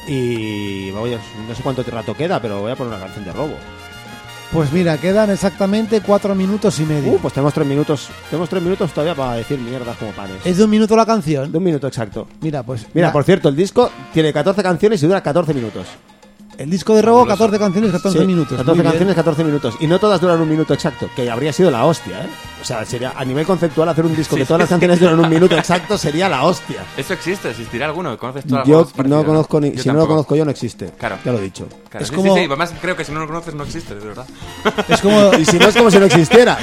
Speaker 2: Y voy a- no sé cuánto rato queda, pero voy a poner una canción de Robo.
Speaker 1: Pues mira, quedan exactamente cuatro minutos y medio.
Speaker 2: Uh, pues tenemos tres minutos. Tenemos tres minutos todavía para decir mierdas como panes.
Speaker 1: ¿Es de un minuto la canción?
Speaker 2: De un minuto exacto.
Speaker 1: Mira, pues...
Speaker 2: Mira, por cierto, el disco tiene catorce canciones y dura catorce minutos.
Speaker 1: El disco de Robo, catorce canciones, catorce
Speaker 2: Sí,
Speaker 1: minutos.
Speaker 2: catorce
Speaker 1: Muy bien.
Speaker 2: canciones, catorce minutos. Y no todas duran un minuto exacto, que habría sido la hostia, ¿eh? O sea, sería a nivel conceptual hacer un disco que todas las canciones duran un minuto exacto sería la hostia.
Speaker 3: ¿Eso existe? ¿Existirá alguno? ¿Conoces todas las
Speaker 2: Yo
Speaker 3: cosas
Speaker 2: no
Speaker 3: parecidas?
Speaker 2: conozco ni,
Speaker 3: Yo
Speaker 2: si no lo
Speaker 3: tampoco.
Speaker 2: conozco yo no existe.
Speaker 3: Claro.
Speaker 2: Ya lo he dicho.
Speaker 3: Claro,
Speaker 1: Es
Speaker 3: sí,
Speaker 1: como-
Speaker 3: sí, sí, además creo que si no lo conoces no existe, de verdad.
Speaker 1: Es como,
Speaker 2: Y si no es como si no existiera.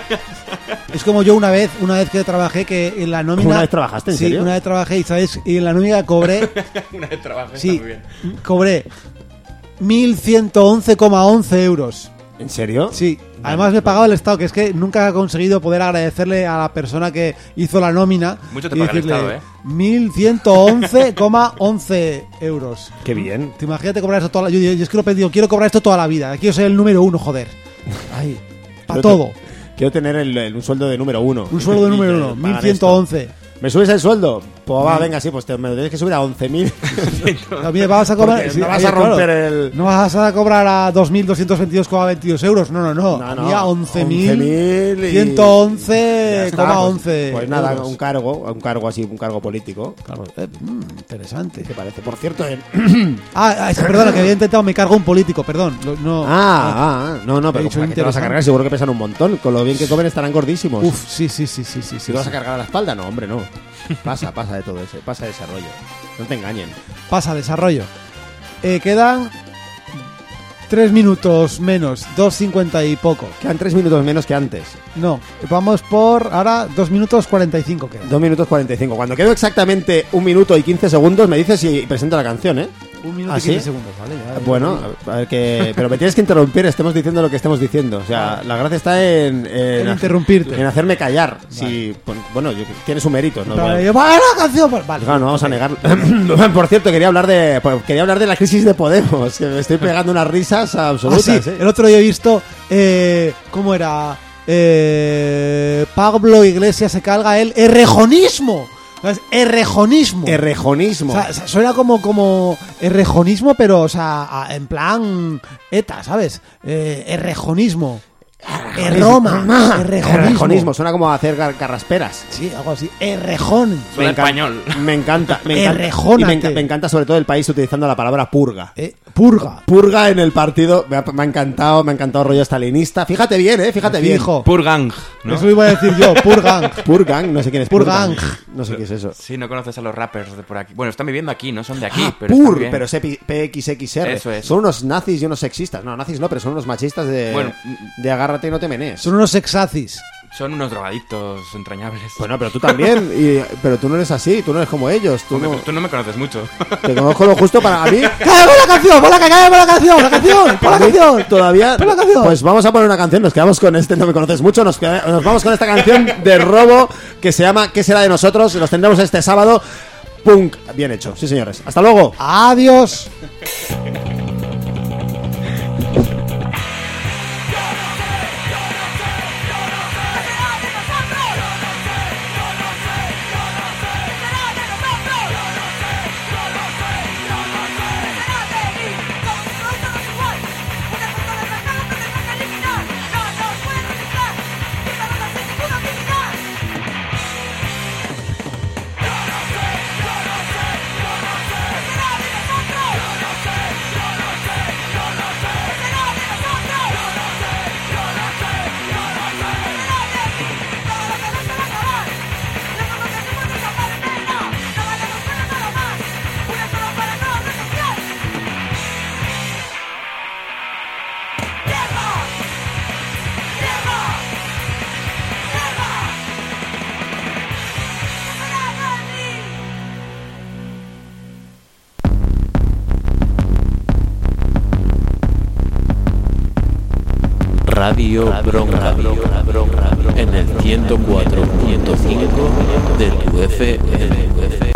Speaker 1: es como yo una vez, una vez que trabajé que en la nómina...
Speaker 2: ¿Una vez trabajaste, en
Speaker 1: sí,
Speaker 2: serio?
Speaker 1: una vez trabajé y, ¿sabes? Y en la nómina cobré...
Speaker 3: Una vez trabajé,
Speaker 1: sí,
Speaker 3: está muy bien.
Speaker 1: cobré mil ciento once coma once euros.
Speaker 2: ¿En serio?
Speaker 1: Sí, además me pagaba el Estado, que es que nunca he conseguido poder agradecerle a la persona que hizo la nómina.
Speaker 3: Mucho te
Speaker 1: y
Speaker 3: paga el
Speaker 1: decirle
Speaker 3: Estado, ¿eh?
Speaker 1: mil ciento once coma once euros.
Speaker 2: Qué bien.
Speaker 1: Te imagínate cobrar eso toda la... Yo, yo, yo es que lo he pedido, quiero cobrar esto toda la vida. Quiero ser el número uno, joder. Ahí, para
Speaker 2: Quiero
Speaker 1: todo.
Speaker 2: te- Quiero tener el, el- un sueldo de número uno.
Speaker 1: Un sueldo de
Speaker 2: Y- y
Speaker 1: número
Speaker 2: que
Speaker 1: uno,
Speaker 2: pagan
Speaker 1: mil ciento once.
Speaker 2: esto. ¿Me subes el sueldo? Pues va, venga, sí, pues te, me lo tienes que subir a once mil.
Speaker 1: También vas a cobrar...
Speaker 2: Porque
Speaker 1: sí,
Speaker 2: no vas
Speaker 1: oye,
Speaker 2: a romper
Speaker 1: claro,
Speaker 2: el...
Speaker 1: No vas a cobrar a dos mil doscientos veintidós coma veintidós euros. No, no, no.
Speaker 2: No,
Speaker 1: A
Speaker 2: no,
Speaker 1: mí a once mil
Speaker 2: y-
Speaker 1: ciento once
Speaker 2: Ya está,
Speaker 1: coma
Speaker 2: pues-
Speaker 1: once
Speaker 2: Pues nada,
Speaker 1: euros.
Speaker 2: un cargo, un cargo así, un cargo político.
Speaker 1: Claro, eh, mm, interesante.
Speaker 2: ¿Qué parece? Por cierto, en...
Speaker 1: Ah, ah, es que perdona, que había intentado, me cargo un político, perdón. Lo- No,
Speaker 2: Ah, ah, ah, no, no,
Speaker 1: He
Speaker 2: pero
Speaker 1: dicho
Speaker 2: ¿para qué te vas a
Speaker 1: interesante.
Speaker 2: cargar? Seguro que pesan un montón. Con lo bien que comen estarán gordísimos.
Speaker 1: Uf, sí, sí, sí, sí, sí.
Speaker 2: Si
Speaker 1: sí,
Speaker 2: lo vas a
Speaker 1: sí.
Speaker 2: cargar a la espalda, no, hombre, no. Pasa, pasa de todo ese, pasa de desarrollo. No te engañen.
Speaker 1: Pasa, desarrollo. Eh, quedan tres minutos menos, dos cincuenta y poco.
Speaker 2: Quedan tres minutos menos que antes.
Speaker 1: No, vamos por ahora dos minutos cuarenta y cinco quedan.
Speaker 2: Dos minutos cuarenta y cinco. Cuando quedo exactamente un minuto y quince segundos, me dices si presento la canción, ¿eh?
Speaker 1: Un minuto
Speaker 2: ¿Ah,
Speaker 1: y quince
Speaker 2: sí?
Speaker 1: segundos, ¿vale? Ya-
Speaker 2: Bueno, a ver que... Pero me tienes que interrumpir, estemos diciendo lo que estemos diciendo. O sea, la gracia está en...
Speaker 1: En interrumpirte.
Speaker 2: En hacerme callar. Si, bueno, yo- tiene su mérito, ¿no?
Speaker 1: Vale,
Speaker 2: Bueno,
Speaker 1: yo, ¡vale, la canción! Pues, Vale.
Speaker 2: claro, no vamos a negar. Por cierto, quería hablar de pues, quería hablar de la crisis de Podemos, que me estoy pegando unas risas
Speaker 1: Ah,
Speaker 2: absolutas.
Speaker 1: sí,
Speaker 2: ¿eh?
Speaker 1: el otro día he visto, eh, ¿cómo era? Eh, Pablo Iglesias se carga el errejonismo. ¿Sabes? Errejonismo.
Speaker 2: Errejonismo.
Speaker 1: O sea, su- suena como, como errejonismo, pero, o sea, a- en plan ETA, ¿sabes? Eh, errejonismo. Erroma. Errejonismo.
Speaker 2: Errejonismo, suena como hacer gar- carrasperas.
Speaker 1: Sí, algo así. Errejón.
Speaker 3: Suena
Speaker 2: Me encanta-
Speaker 3: español.
Speaker 2: Me encanta, me encanta.
Speaker 1: Errejónate.
Speaker 2: Y me, enca- me encanta sobre todo el país utilizando la palabra purga.
Speaker 1: Eh, purga.
Speaker 2: Purga en el partido, me ha, me ha encantado, me ha encantado rollo stalinista. Fíjate bien, eh, fíjate bien.
Speaker 1: Fijo.
Speaker 3: Purgang, ¿no?
Speaker 1: Eso iba a decir yo, purgang.
Speaker 2: Purgang, no sé quién es
Speaker 1: Purgang.
Speaker 2: Purgang. No sé qué es eso.
Speaker 3: Sí, no conoces a los rappers de por aquí. Bueno, están viviendo aquí, no son de aquí,
Speaker 2: Ah,
Speaker 3: pero están
Speaker 2: Pur,
Speaker 3: bien.
Speaker 2: pero es P X X R.
Speaker 3: Eso es.
Speaker 2: Son unos nazis y unos sexistas. No, nazis no, pero son unos machistas de,
Speaker 3: Bueno.
Speaker 2: de agárrate y no te menees.
Speaker 1: Son unos sexazis.
Speaker 3: Son unos drogadictos entrañables.
Speaker 2: Bueno, pero tú también. y- pero tú no eres así, tú no eres como ellos. Tú
Speaker 3: Hombre,
Speaker 2: no,
Speaker 3: pero tú no me conoces mucho.
Speaker 2: te conozco lo justo para a mí.
Speaker 1: ¡Cállame la canción! ¡Pon la, cállame la canción! ¡La canción! ¡Pon la canción!
Speaker 2: Todavía.
Speaker 1: Pon la canción.
Speaker 2: Pues vamos a poner una canción. Nos quedamos con este. No me conoces mucho. Nos, queda- nos vamos con esta canción de Robo que se llama ¿Qué será de nosotros? Los tendremos este sábado. Punk. Bien hecho. Sí, señores. Hasta luego.
Speaker 1: ¡Adiós!
Speaker 6: Será
Speaker 8: Radio Bronca en el ciento cuatro punto cinco de tu F M.